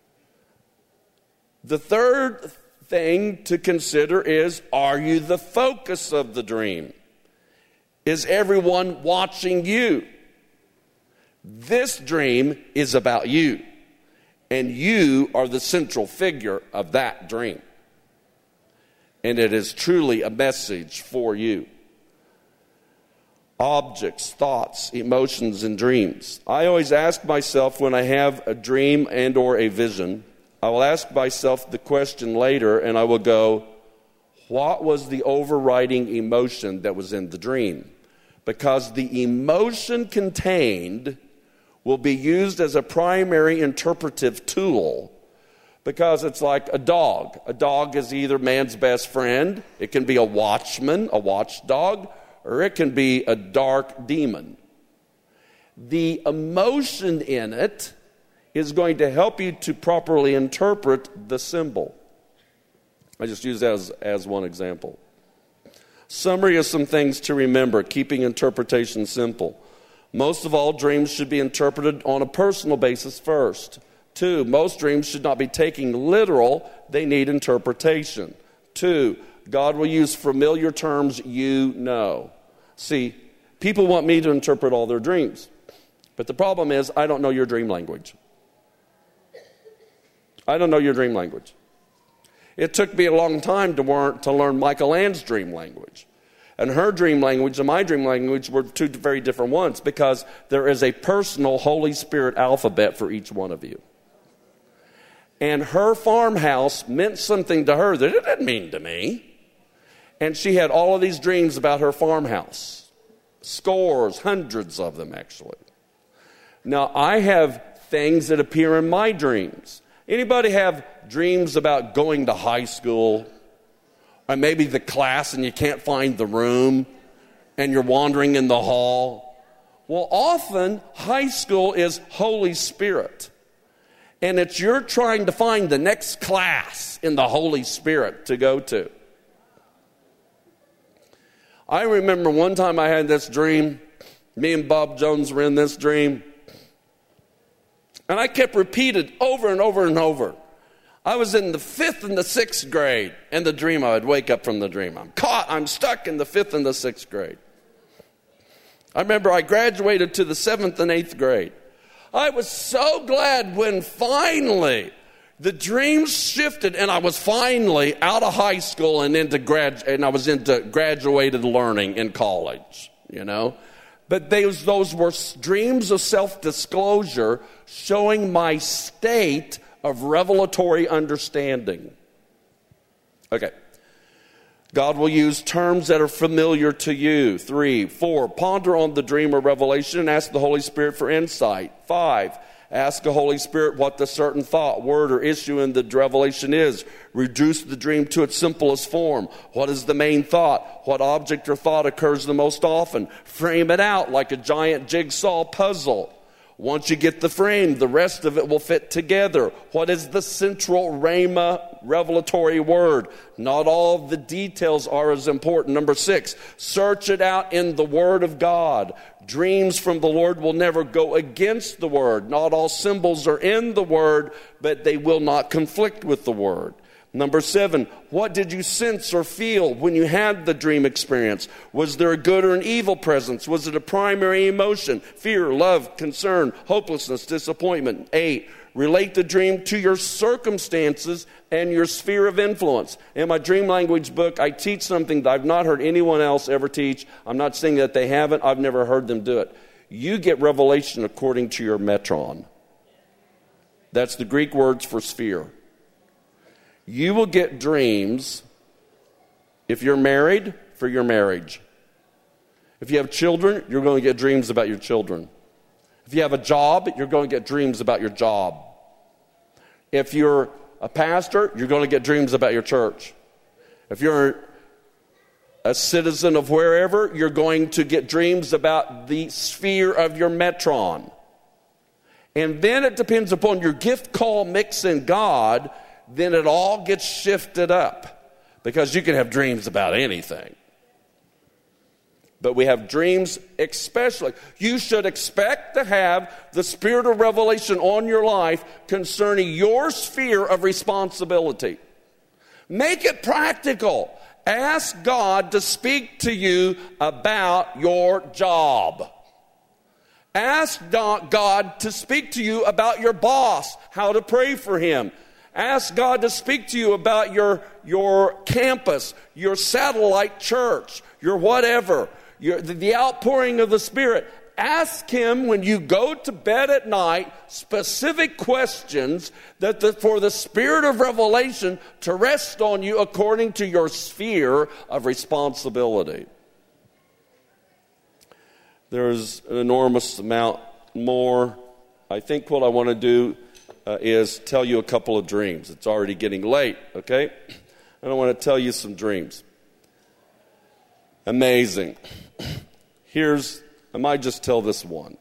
The third thing to consider is, are you the focus of the dream? Is everyone watching you? This dream is about you, and you are the central figure of that dream. And it is truly a message for you. Objects, thoughts, emotions, and dreams. I always ask myself when I have a dream and or a vision, I will ask myself the question later, and I will go, what was the overriding emotion that was in the dream? Because the emotion contained will be used as a primary interpretive tool. Because it's like a dog. A dog is either man's best friend, it can be a watchman, a watchdog, or it can be a dark demon. The emotion in it is going to help you to properly interpret the symbol. I just use that as, as one example. Summary of some things to remember, keeping interpretation simple. Most of all, dreams should be interpreted on a personal basis first. Two, most dreams should not be taken literal. They need interpretation. Two, God will use familiar terms you know. See, people want me to interpret all their dreams. But the problem is, I don't know your dream language. I don't know your dream language. It took me a long time to learn, to learn Michael Ann's dream language. And her dream language and my dream language were two very different ones, because there is a personal Holy Spirit alphabet for each one of you. And her farmhouse meant something to her that it didn't mean to me. And she had all of these dreams about her farmhouse. Scores, hundreds of them actually. Now I have things that appear in my dreams. Anybody have dreams about going to high school? Or maybe the class and you can't find the room and you're wandering in the hall? Well, often high school is Holy Spirit. And it's you're trying to find the next class in the Holy Spirit to go to. I remember one time I had this dream. Me and Bob Jones were in this dream. And I kept repeating over and over and over. I was in the fifth and the sixth grade. In the dream, I would wake up from the dream. I'm caught. I'm stuck in the fifth and the sixth grade. I remember I graduated to the seventh and eighth grade. I was so glad when finally the dreams shifted and I was finally out of high school and into grad and I was into graduated learning in college, you know. But those, those were dreams of self-disclosure showing my state of revelatory understanding. Okay. God will use terms that are familiar to you. Three. Four. Ponder on the dream or revelation and ask the Holy Spirit for insight. Five. Ask the Holy Spirit what the certain thought, word, or issue in the revelation is. Reduce the dream to its simplest form. What is the main thought? What object or thought occurs the most often? Frame it out like a giant jigsaw puzzle. Once you get the frame, the rest of it will fit together. What is the central rhema revelatory word? Not all of the details are as important. Number six, search it out in the Word of God. Dreams from the Lord will never go against the Word. Not all symbols are in the Word, but they will not conflict with the Word. Number seven, what did you sense or feel when you had the dream experience? Was there a good or an evil presence? Was it a primary emotion? Fear, love, concern, hopelessness, disappointment. Eight, relate the dream to your circumstances and your sphere of influence. In my dream language book, I teach something that I've not heard anyone else ever teach. I'm not saying that they haven't. I've never heard them do it. You get revelation according to your metron. That's the Greek words for sphere. You will get dreams if you're married for your marriage. If you have children, you're going to get dreams about your children. If you have a job, you're going to get dreams about your job. If you're a pastor, you're going to get dreams about your church. If you're a citizen of wherever, you're going to get dreams about the sphere of your metron. And then it depends upon your gift, call, mix in God. Then it all gets shifted up because you can have dreams about anything. But we have dreams especially. You should expect to have the spirit of revelation on your life concerning your sphere of responsibility. Make it practical. Ask God to speak to you about your job. Ask God to speak to you about your boss, how to pray for him. Ask God to speak to you about your, your campus, your satellite church, your whatever, your, the, the outpouring of the Spirit. Ask Him when you go to bed at night specific questions that the, for the Spirit of revelation to rest on you according to your sphere of responsibility. There's an enormous amount more. I think what I want to do Uh, is tell you a couple of dreams. It's already getting late, okay? And I want to tell you some dreams. Amazing. Here's, I might just tell this one.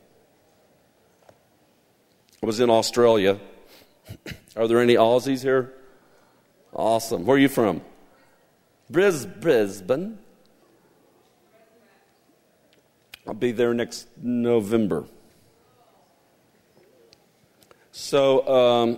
I was in Australia. Are there any Aussies here? Awesome. Where are you from? Bris- Brisbane. I'll be there next November. So um,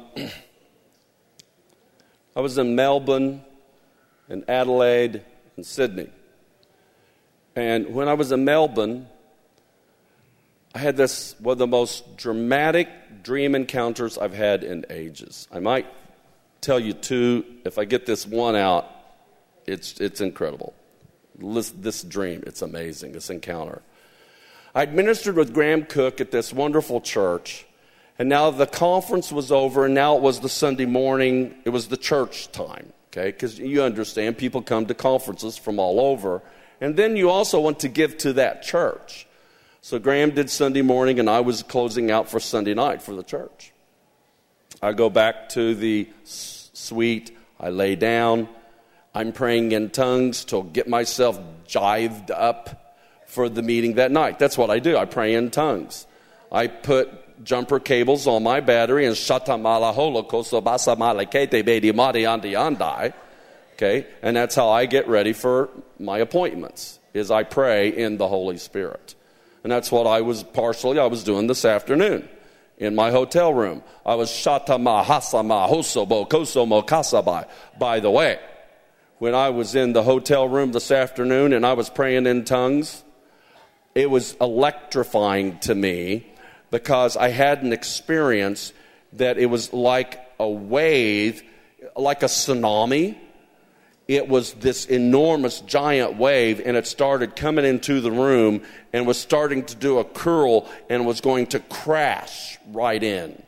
I was in Melbourne, and Adelaide, and Sydney. And when I was in Melbourne, I had this one of the most dramatic dream encounters I've had in ages. I might tell you two. If I get this one out, it's it's incredible. This, this dream, it's amazing, this encounter. I'd ministered with Graham Cook at this wonderful church. And now the conference was over, and now it was the Sunday morning. It was the church time, okay? Because you understand, people come to conferences from all over. And then you also want to give to that church. So Graham did Sunday morning, and I was closing out for Sunday night for the church. I go back to the suite. I lay down. I'm praying in tongues to get myself jived up for the meeting that night. That's what I do. I pray in tongues. I put jumper cables on my battery and shatamala holocaust basa malakete bedi mari andi andai. Okay, and that's how I get ready for my appointments, is I pray in the Holy Spirit. And that's what I was partially, I was doing this afternoon in my hotel room. I was shatama, hasama, hosobo, kosomo, kasabai. By the way, when I was in the hotel room this afternoon and I was praying in tongues, it was electrifying to me because I had an experience that it was like a wave, like a tsunami. It was this enormous giant wave, and it started coming into the room and was starting to do a curl and was going to crash right in.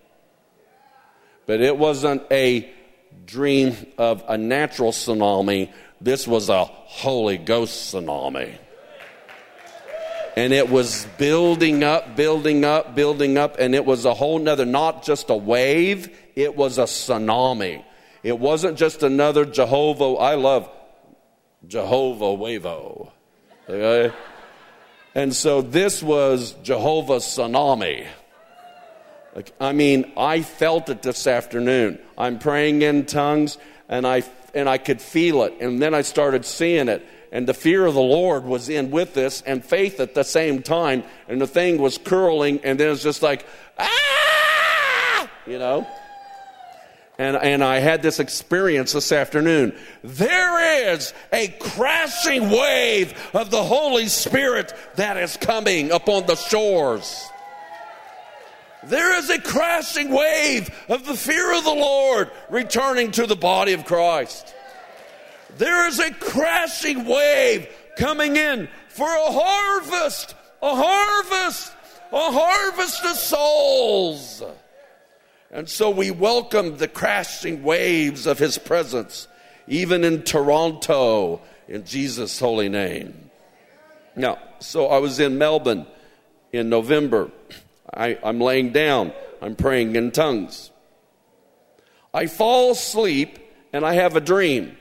But it wasn't a dream of a natural tsunami. This was a Holy Ghost tsunami. And it was building up, building up, building up, and it was a whole nother, not just a wave, it was a tsunami. It wasn't just another Jehovah. I love Jehovah Wavo. Okay? And so this was Jehovah Tsunami. Like, I mean, I felt it this afternoon. I'm praying in tongues, and I and I could feel it. And then I started seeing it. And the fear of the Lord was in with this, and faith at the same time. And the thing was curling, and then it was just like, ah! You know? And, and I had this experience this afternoon. There is a crashing wave of the Holy Spirit that is coming upon the shores. There is a crashing wave of the fear of the Lord returning to the body of Christ. There is a crashing wave coming in for a harvest, a harvest, a harvest of souls. And so we welcome the crashing waves of His presence, even in Toronto, in Jesus' holy name. Now, so I was in Melbourne in November. I, I'm laying down. I'm praying in tongues. I fall asleep and I have a dream.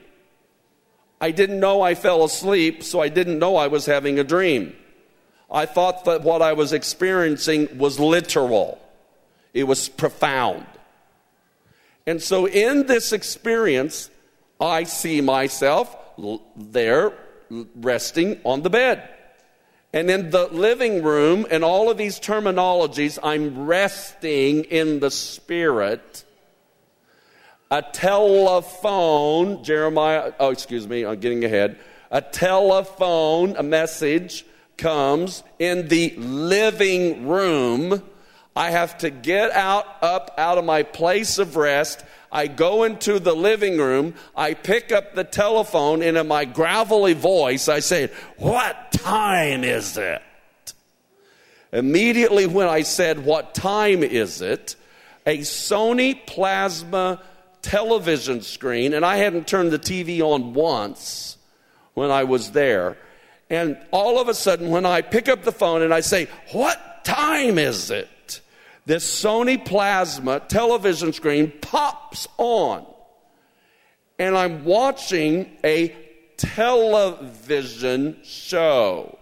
I didn't know I fell asleep, so I didn't know I was having a dream. I thought that what I was experiencing was literal. It was profound. And so in this experience, I see myself there resting on the bed. And in the living room, and all of these terminologies, I'm resting in the Spirit. A telephone, Jeremiah, oh, excuse me, I'm getting ahead. A telephone, a message comes in the living room. I have to get out, up out of my place of rest. I go into the living room. I pick up the telephone, and in my gravelly voice, I say, "What time is it?" Immediately when I said, "What time is it?" a Sony plasma television screen, and I hadn't turned the T V on once when I was there. And all of a sudden, when I pick up the phone and I say, "What time is it?" this Sony plasma television screen pops on. And I'm watching a television show.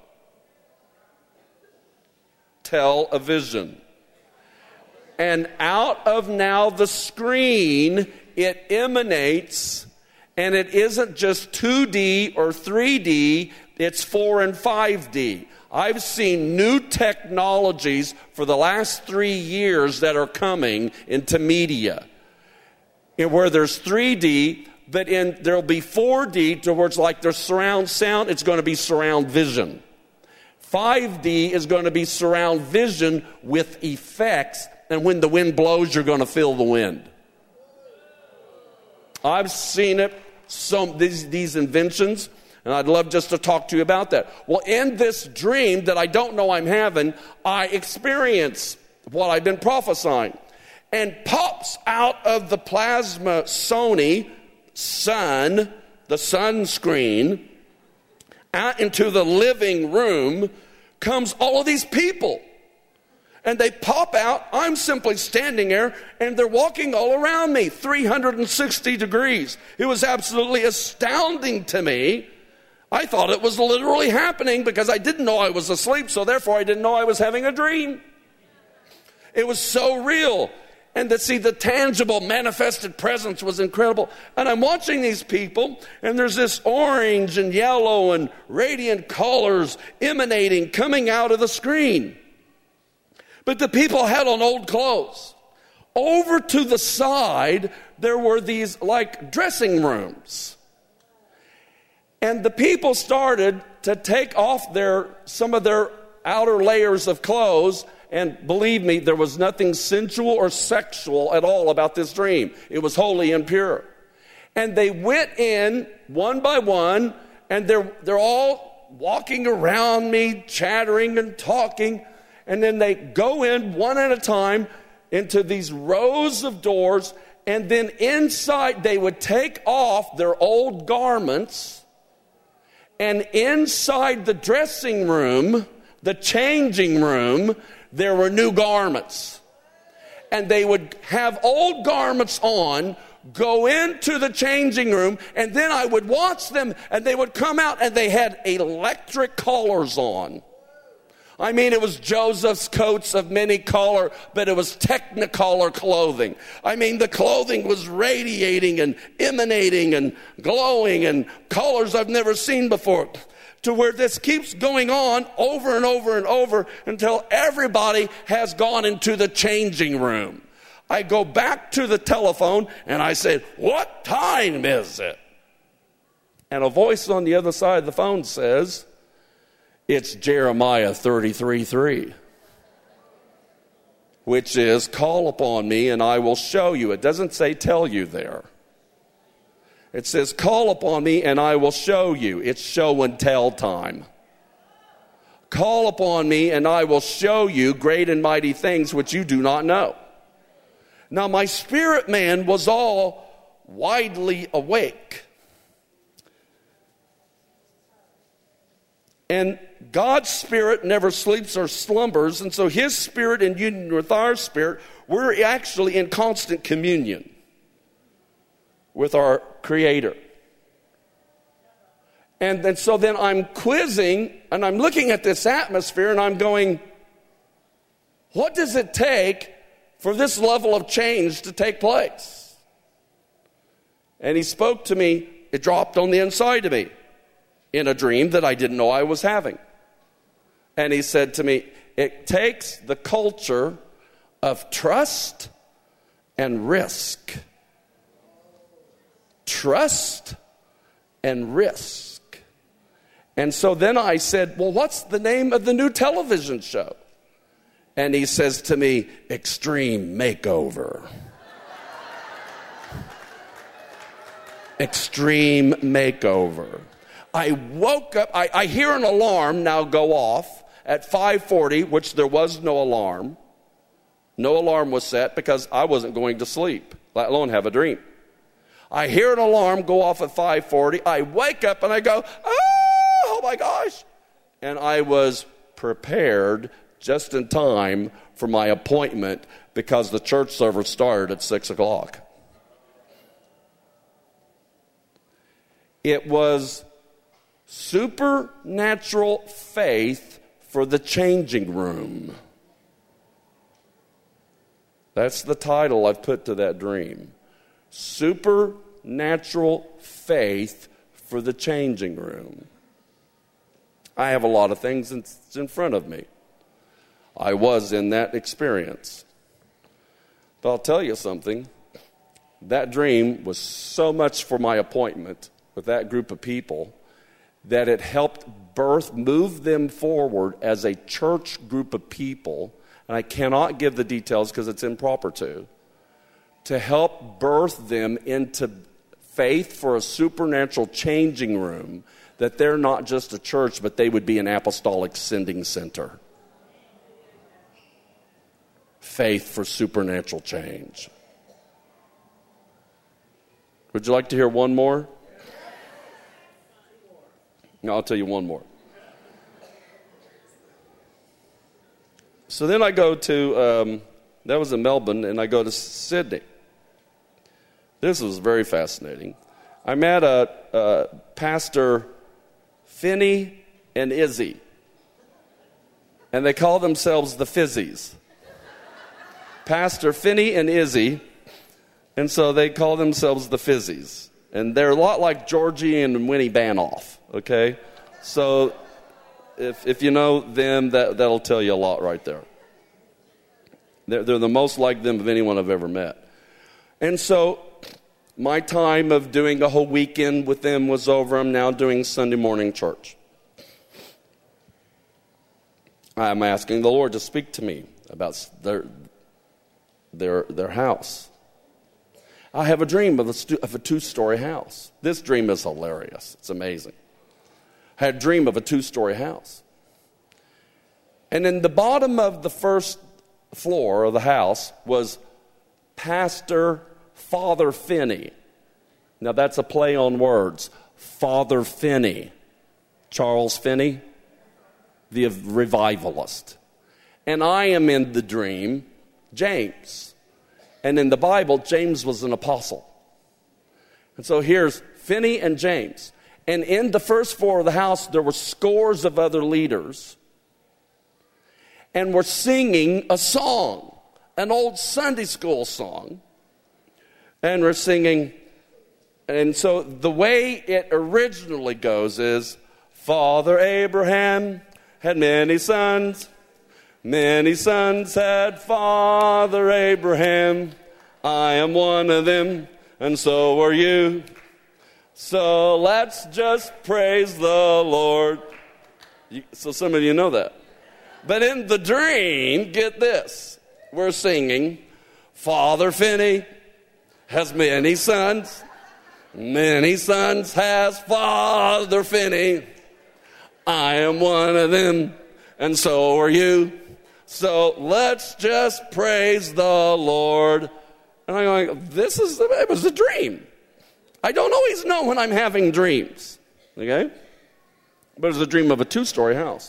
Television. And out of now the screen, it emanates, and it isn't just two D or three D, it's four and five D. I've seen new technologies for the last three years that are coming into media, and where there's three D, but in there'll be four D to where it's like there's surround sound, it's going to be surround vision. five D is going to be surround vision with effects, and when the wind blows, you're going to feel the wind. I've seen it, some these, these inventions, and I'd love just to talk to you about that. Well, in this dream that I don't know I'm having, I experience what I've been prophesying. And pops out of the plasma Sony sun, the sun screen, out into the living room comes all of these people. And they pop out. I'm simply standing there, and they're walking all around me, three hundred sixty degrees. It was absolutely astounding to me. I thought it was literally happening because I didn't know I was asleep, so therefore I didn't know I was having a dream. It was so real. And to see the tangible manifested presence was incredible. And I'm watching these people, and there's this orange and yellow and radiant colors emanating, coming out of the screen. But the people had on old clothes. Over to the side, there were these like dressing rooms. And the people started to take off their some of their outer layers of clothes. And believe me, there was nothing sensual or sexual at all about this dream. It was holy and pure. And they went in one by one, and they're, they're all walking around me, chattering and talking. And then they go in one at a time into these rows of doors. And then inside, they would take off their old garments. And inside the dressing room, the changing room, there were new garments. And they would have old garments on, go into the changing room, and then I would watch them, and they would come out, and they had electric collars on. I mean, it was Joseph's coats of many color, but it was technicolor clothing. I mean, the clothing was radiating and emanating and glowing and colors I've never seen before. To where this keeps going on over and over and over until everybody has gone into the changing room. I go back to the telephone and I said, "What time is it?" And a voice on the other side of the phone says, "It's Jeremiah thirty-three three, which is, call upon me and I will show you." It doesn't say tell you there. It says, call upon me and I will show you. It's show and tell time. Call upon me and I will show you great and mighty things which you do not know. Now my spirit man was all widely awake. And God's spirit never sleeps or slumbers. And so his spirit in union with our spirit, we're actually in constant communion with our Creator. And then so then I'm quizzing and I'm looking at this atmosphere and I'm going, what does it take for this level of change to take place? And he spoke to me, it dropped on the inside of me in a dream that I didn't know I was having. And he said to me, it takes the culture of trust and risk. Trust and risk. And so then I said, well, what's the name of the new television show? And he says to me, Extreme Makeover. Extreme Makeover. I woke up, I, I hear an alarm now go off at five forty, which there was no alarm. No alarm was set because I wasn't going to sleep, let alone have a dream. I hear an alarm go off at five forty. I wake up and I go, oh, oh my gosh. And I was prepared just in time for my appointment because the church service started at six o'clock. It was supernatural faith for the changing room. That's the title I've put to that dream. Supernatural faith for the changing room. I have a lot of things in front of me. I was in that experience. But I'll tell you something. That dream was so much for my appointment with that group of people that it helped birth, move them forward as a church group of people. And I cannot give the details because it's improper to. To help birth them into faith for a supernatural changing room, that they're not just a church, but they would be an apostolic sending center. Faith for supernatural change. Would you like to hear one more? No, I'll tell you one more. So then I go to, um, that was in Melbourne, and I go to Sydney. This was very fascinating. I met a, a Pastor Finney and Izzy, and they call themselves the Fizzies. Pastor Finney and Izzy, and so they call themselves the Fizzies. And they're a lot like Georgie and Winnie Banoff, okay? So if if you know them, that, that'll tell you a lot right there. They're, they're the most like them of anyone I've ever met. And so my time of doing a whole weekend with them was over. I'm now doing Sunday morning church. I'm asking the Lord to speak to me about their their their house. I have a dream of a, stu- of a two-story house. This dream is hilarious. It's amazing. I had a dream of a two-story house. And in the bottom of the first floor of the house was Pastor Father Finney. Now that's a play on words. Father Finney. Charles Finney, the revivalist. And I am in the dream, James. And in the Bible, James was an apostle. And so here's Finney and James. And in the first floor of the house, there were scores of other leaders. And we're singing a song, an old Sunday school song. And we're singing, and so the way it originally goes is, Father Abraham had many sons. Many sons had Father Abraham. I am one of them, and so are you. So let's just praise the Lord. You, so some of you know that. But in the dream, get this. We're singing, Father Finney has many sons. Many sons has Father Finney. I am one of them, and so are you. So let's just praise the Lord. And I'm going, this is, it was a dream. I don't always know when I'm having dreams, okay? But it was a dream of a two-story house.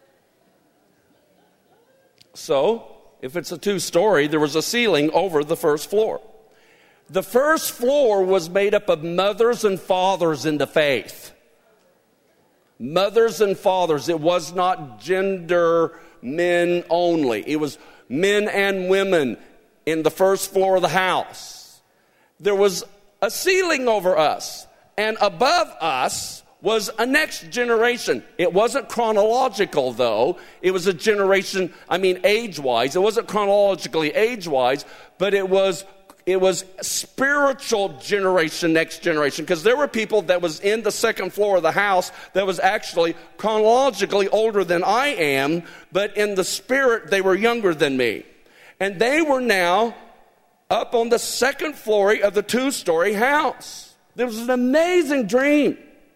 So, if it's a two-story, there was a ceiling over the first floor. The first floor was made up of mothers and fathers in the faith. Mothers and fathers. It was not gender men only. It was men and women in the first floor of the house. There was a ceiling over us, and above us was a next generation. It wasn't chronological, though. It was a generation, I mean, age-wise. It wasn't chronologically age-wise, but it was it was spiritual generation, next generation, because there were people that was in the second floor of the house that was actually chronologically older than I am, but in the spirit, they were younger than me. And they were now up on the second floor of the two-story house. There was an amazing dream.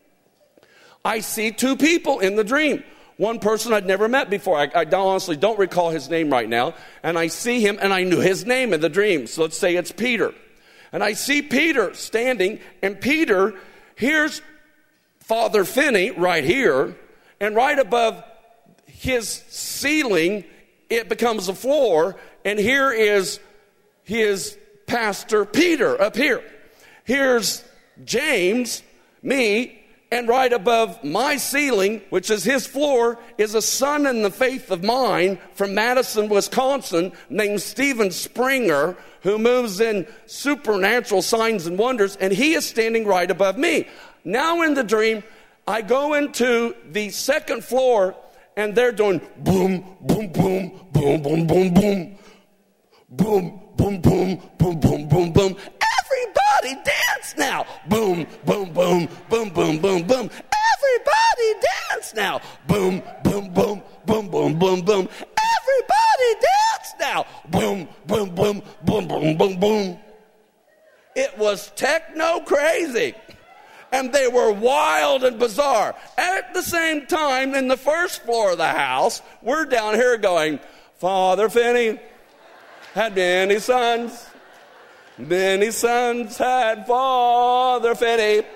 I see two people in the dream. One person I'd never met before. I, I honestly don't recall his name right now. And I see him, and I knew his name in the dream. So let's say it's Peter. And I see Peter standing, and Peter here's Father Finney right here. And right above his ceiling, it becomes a floor. And here is his Pastor Peter up here. Here's James, me, and right above my ceiling, which is his floor, is a son in the faith of mine from Madison, Wisconsin, named Stephen Springer, who moves in supernatural signs and wonders, and he is standing right above me. Now in the dream, I go into the second floor, and they're doing boom, boom, boom, boom, boom, boom, boom, boom, boom, boom, boom, boom, boom, boom. Everybody dance now. Boom, boom, boom, boom, boom, boom, boom. Everybody dance now. Boom, boom, boom, boom, boom, boom, boom. Everybody dance now. Boom, boom, boom, boom, boom, boom, boom. It was techno crazy. And they were wild and bizarre. At the same time, in the first floor of the house, we're down here going, Father Finney had many sons. Many sons had Father Finney.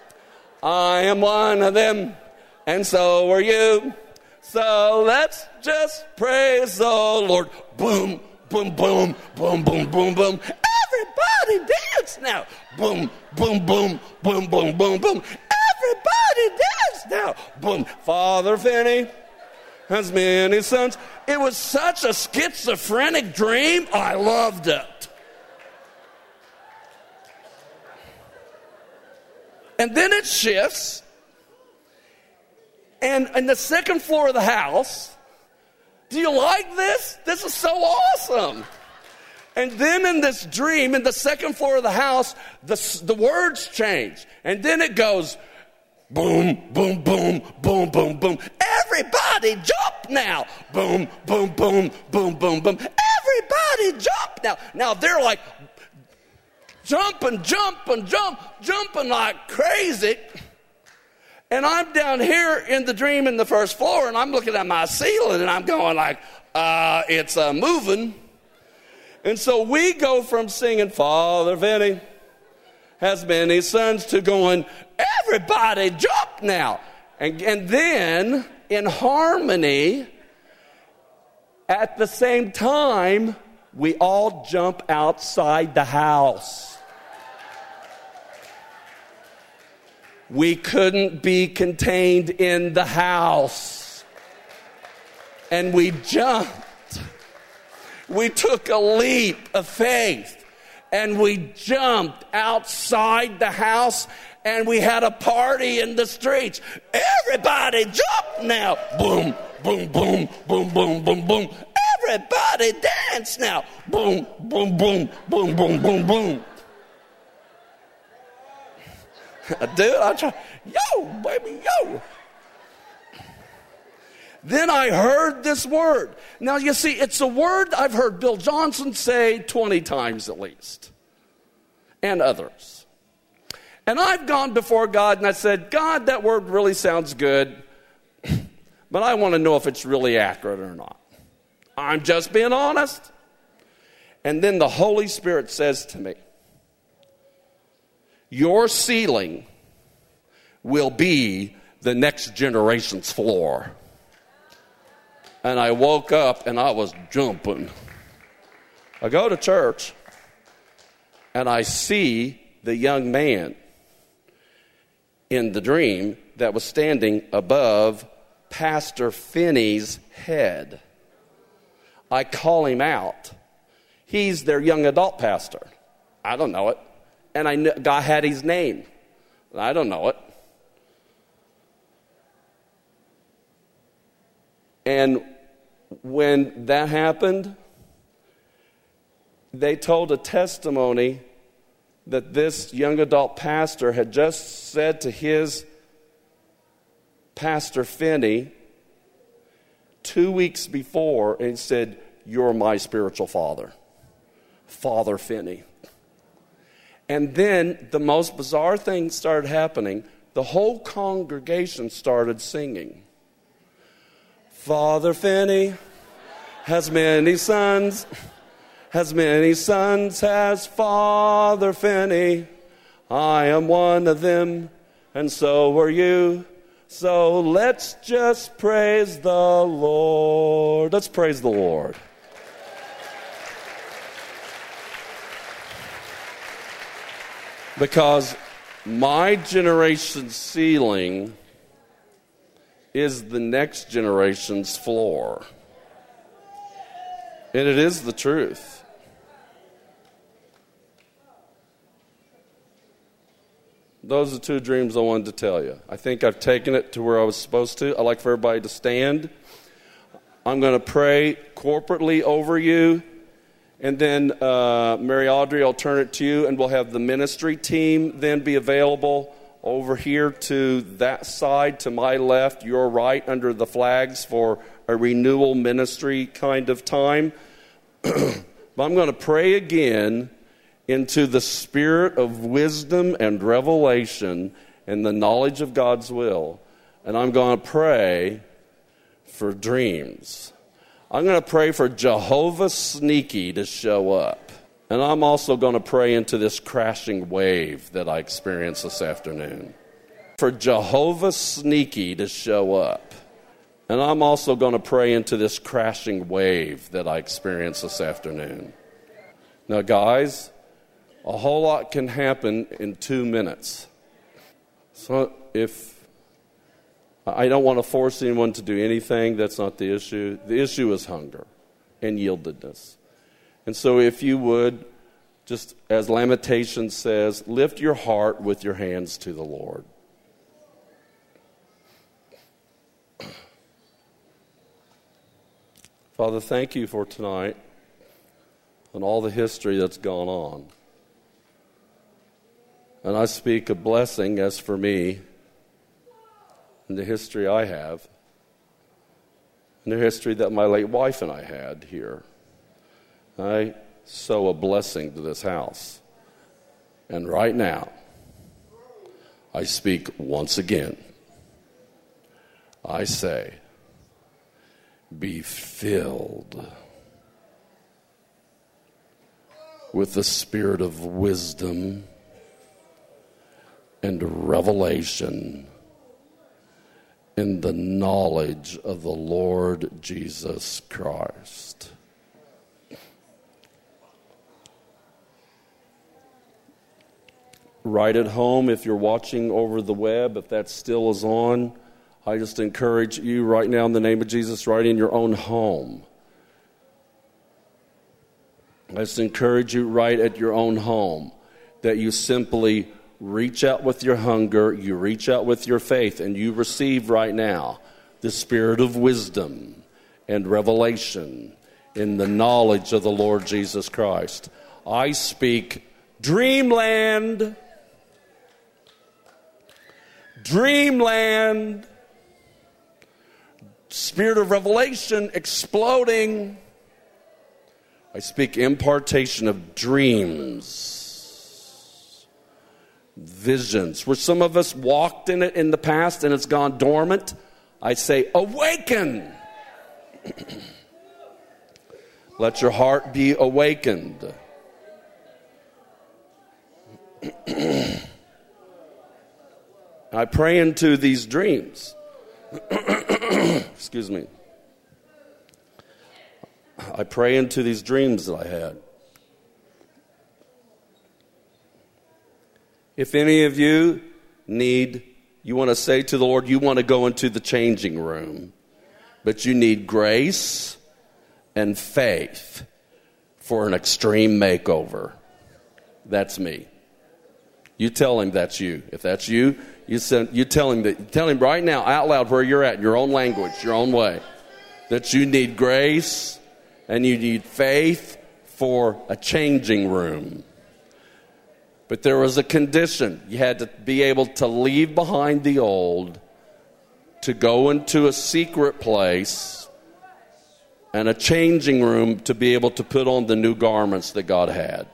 I am one of them, and so are you. So let's just praise the Lord. Boom, boom, boom, boom, boom, boom, boom. Everybody dance now. Boom, boom, boom, boom, boom, boom, boom. Everybody dance now. Boom. Father Finney has many sons. It was such a schizophrenic dream. I loved it. And then it shifts. And in the second floor of the house, do you like this? This is so awesome. And then in this dream, in the second floor of the house, the, the words change. And then it goes, boom, boom, boom, boom, boom, boom. Everybody jump now. Boom, boom, boom, boom, boom, boom. Everybody jump now. Now they're like jumping, jumping, jump, jumping like crazy. And I'm down here in the dream in the first floor, and I'm looking at my ceiling, and I'm going like, uh, it's uh, moving. And so we go from singing, Father Finney has many sons, to going, everybody jump now. And, and then, in harmony, at the same time, we all jump outside the house. We couldn't be contained in the house. And we jumped. We took a leap of faith, and we jumped outside the house, and we had a party in the streets. Everybody jump now. Boom, boom, boom, boom, boom, boom, boom. Everybody dance now. Boom, boom, boom, boom, boom, boom, boom. Dude, I try. Yo, baby, yo. Then I heard this word. Now, you see, it's a word I've heard Bill Johnson say twenty times at least, and others. And I've gone before God and I said, God, that word really sounds good, but I want to know if it's really accurate or not. I'm just being honest. And then the Holy Spirit says to me, your ceiling will be the next generation's floor. And I woke up and I was jumping. I go to church and I see the young man in the dream that was standing above Pastor Finney's head. I call him out. He's their young adult pastor. I don't know it. And I knew, God had his name. I don't know it. And when that happened, they told a testimony that this young adult pastor had just said to his Pastor Finney two weeks before, and he said, you're my spiritual father, Father Finney. And then the most bizarre thing started happening. The whole congregation started singing. Father Finney has many sons, has many sons, has Father Finney. I am one of them, and so are you. So let's just praise the Lord. Let's praise the Lord. Because my generation's ceiling is the next generation's floor. And it is the truth. Those are two dreams I wanted to tell you. I think I've taken it to where I was supposed to. I'd like for everybody to stand. I'm going to pray corporately over you. And then uh, Mary Audrey, I'll turn it to you, and we'll have the ministry team then be available over here to that side, to my left, your right, under the flags for a renewal ministry kind of time. But I'm going to pray again into the spirit of wisdom and revelation and the knowledge of God's will. And I'm going to pray for dreams. I'm going to pray for Jehovah Sneaky to show up. And I'm also going to pray into this crashing wave that I experienced this afternoon. For Jehovah Sneaky to show up. And I'm also going to pray into this crashing wave that I experienced this afternoon. Now, guys, a whole lot can happen in two minutes. So if I don't want to force anyone to do anything. That's not the issue. The issue is hunger and yieldedness. And so if you would, just as Lamentations says, lift your heart with your hands to the Lord. Father, thank you for tonight and all the history that's gone on. And I speak a blessing as for me in the history I have, and the history that my late wife and I had here. I sow a blessing to this house. And right now, I speak once again. I say, be filled with the spirit of wisdom and revelation in the knowledge of the Lord Jesus Christ. Right at home, if you're watching over the web, if that still is on, I just encourage you right now in the name of Jesus, right in your own home. I just encourage you right at your own home that you simply reach out with your hunger, you reach out with your faith, and you receive right now the spirit of wisdom and revelation in the knowledge of the Lord Jesus Christ. I speak dreamland, dreamland, spirit of revelation exploding. I speak impartation of dreams, visions, where some of us walked in it in the past and it's gone dormant. I say, awaken. Let your heart be awakened. I pray into these dreams. Excuse me. I pray into these dreams that I had. If any of you need, you want to say to the Lord, you want to go into the changing room, but you need grace and faith for an extreme makeover. That's me. You tell him that's you. If that's you, you send, you tell him that. Tell him right now, out loud, where you're at, your own language, your own way, that you need grace and you need faith for a changing room. But there was a condition. You had to be able to leave behind the old, to go into a secret place and a changing room to be able to put on the new garments that God had.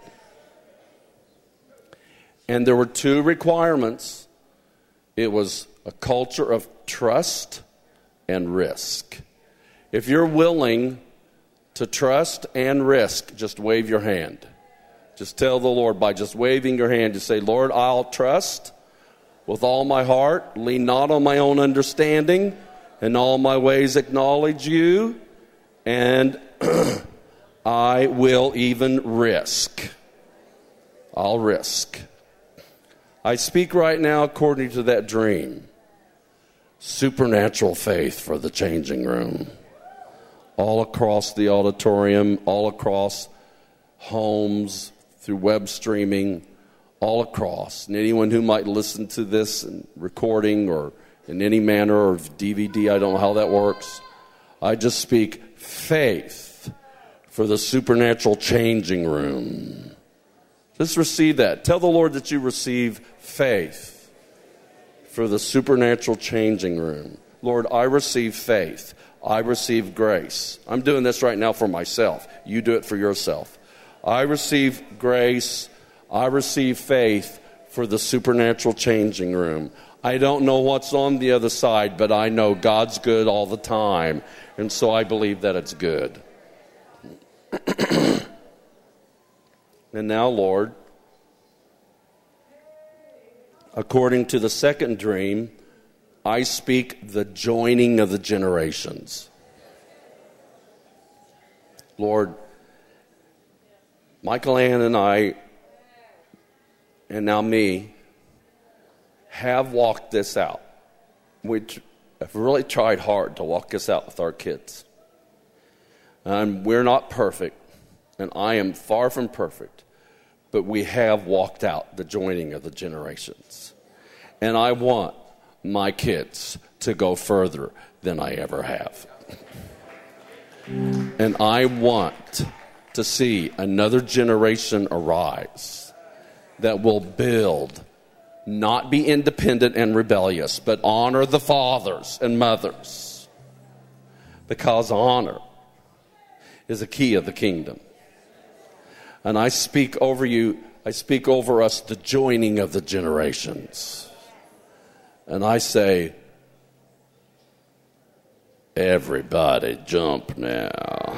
And there were two requirements. It was a culture of trust and risk. If you're willing to trust and risk, just wave your hand. Just tell the Lord by just waving your hand to say, Lord, I'll trust with all my heart, lean not on my own understanding, in all my ways acknowledge you, and I will even risk. I'll risk. I speak right now according to that dream. Supernatural faith for the changing room. All across the auditorium, all across homes, through web streaming, all across. And anyone who might listen to this in recording or in any manner or D V D, I don't know how that works. I just speak faith for the supernatural changing room. Just receive that. Tell the Lord that you receive faith for the supernatural changing room. Lord, I receive faith. I receive grace. I'm doing this right now for myself. You do it for yourself. I receive grace. I receive faith for the supernatural changing room. I don't know what's on the other side, but I know God's good all the time. And so I believe that it's good. And now, Lord, according to the second dream, I speak the joining of the generations. Lord, Michael Ann and I, and now me, have walked this out. We, have really tried hard to walk this out with our kids. And we're not perfect, and I am far from perfect, but we have walked out the joining of the generations. And I want my kids to go further than I ever have. And I want to see another generation arise that will build, not be independent and rebellious, but honor the fathers and mothers. Because honor is a key of the kingdom. And I speak over you, I speak over us the joining of the generations. And I say, everybody jump now.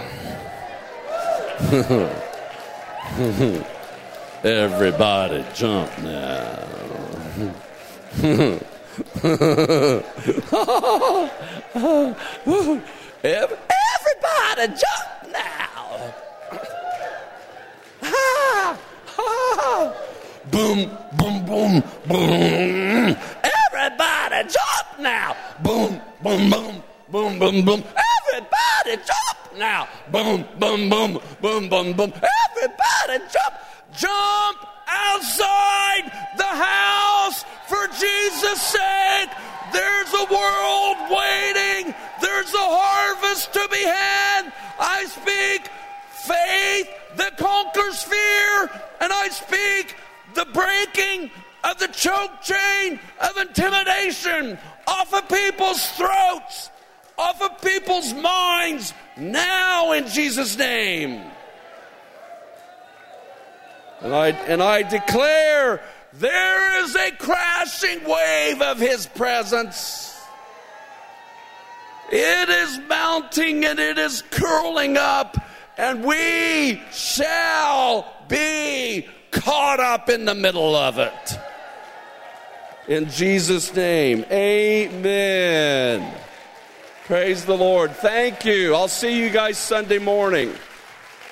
Everybody jump now. Everybody jump now. Boom, boom, boom, boom. Everybody jump now. Boom, boom, boom, boom, boom, boom. Everybody jump now. Boom, boom, boom, boom, boom, boom. Everybody jump. Jump outside the house for Jesus' sake. There's a world waiting. There's a harvest to be had. I speak faith that conquers fear, and I speak the breaking of the choke chain of intimidation off of people's throats, off of people's minds, now in Jesus' name. And I, and I declare there is a crashing wave of His presence. It is mounting and it is curling up, and we shall be caught up in the middle of it. In Jesus' name, amen. Praise the Lord. Thank you. I'll see you guys Sunday morning.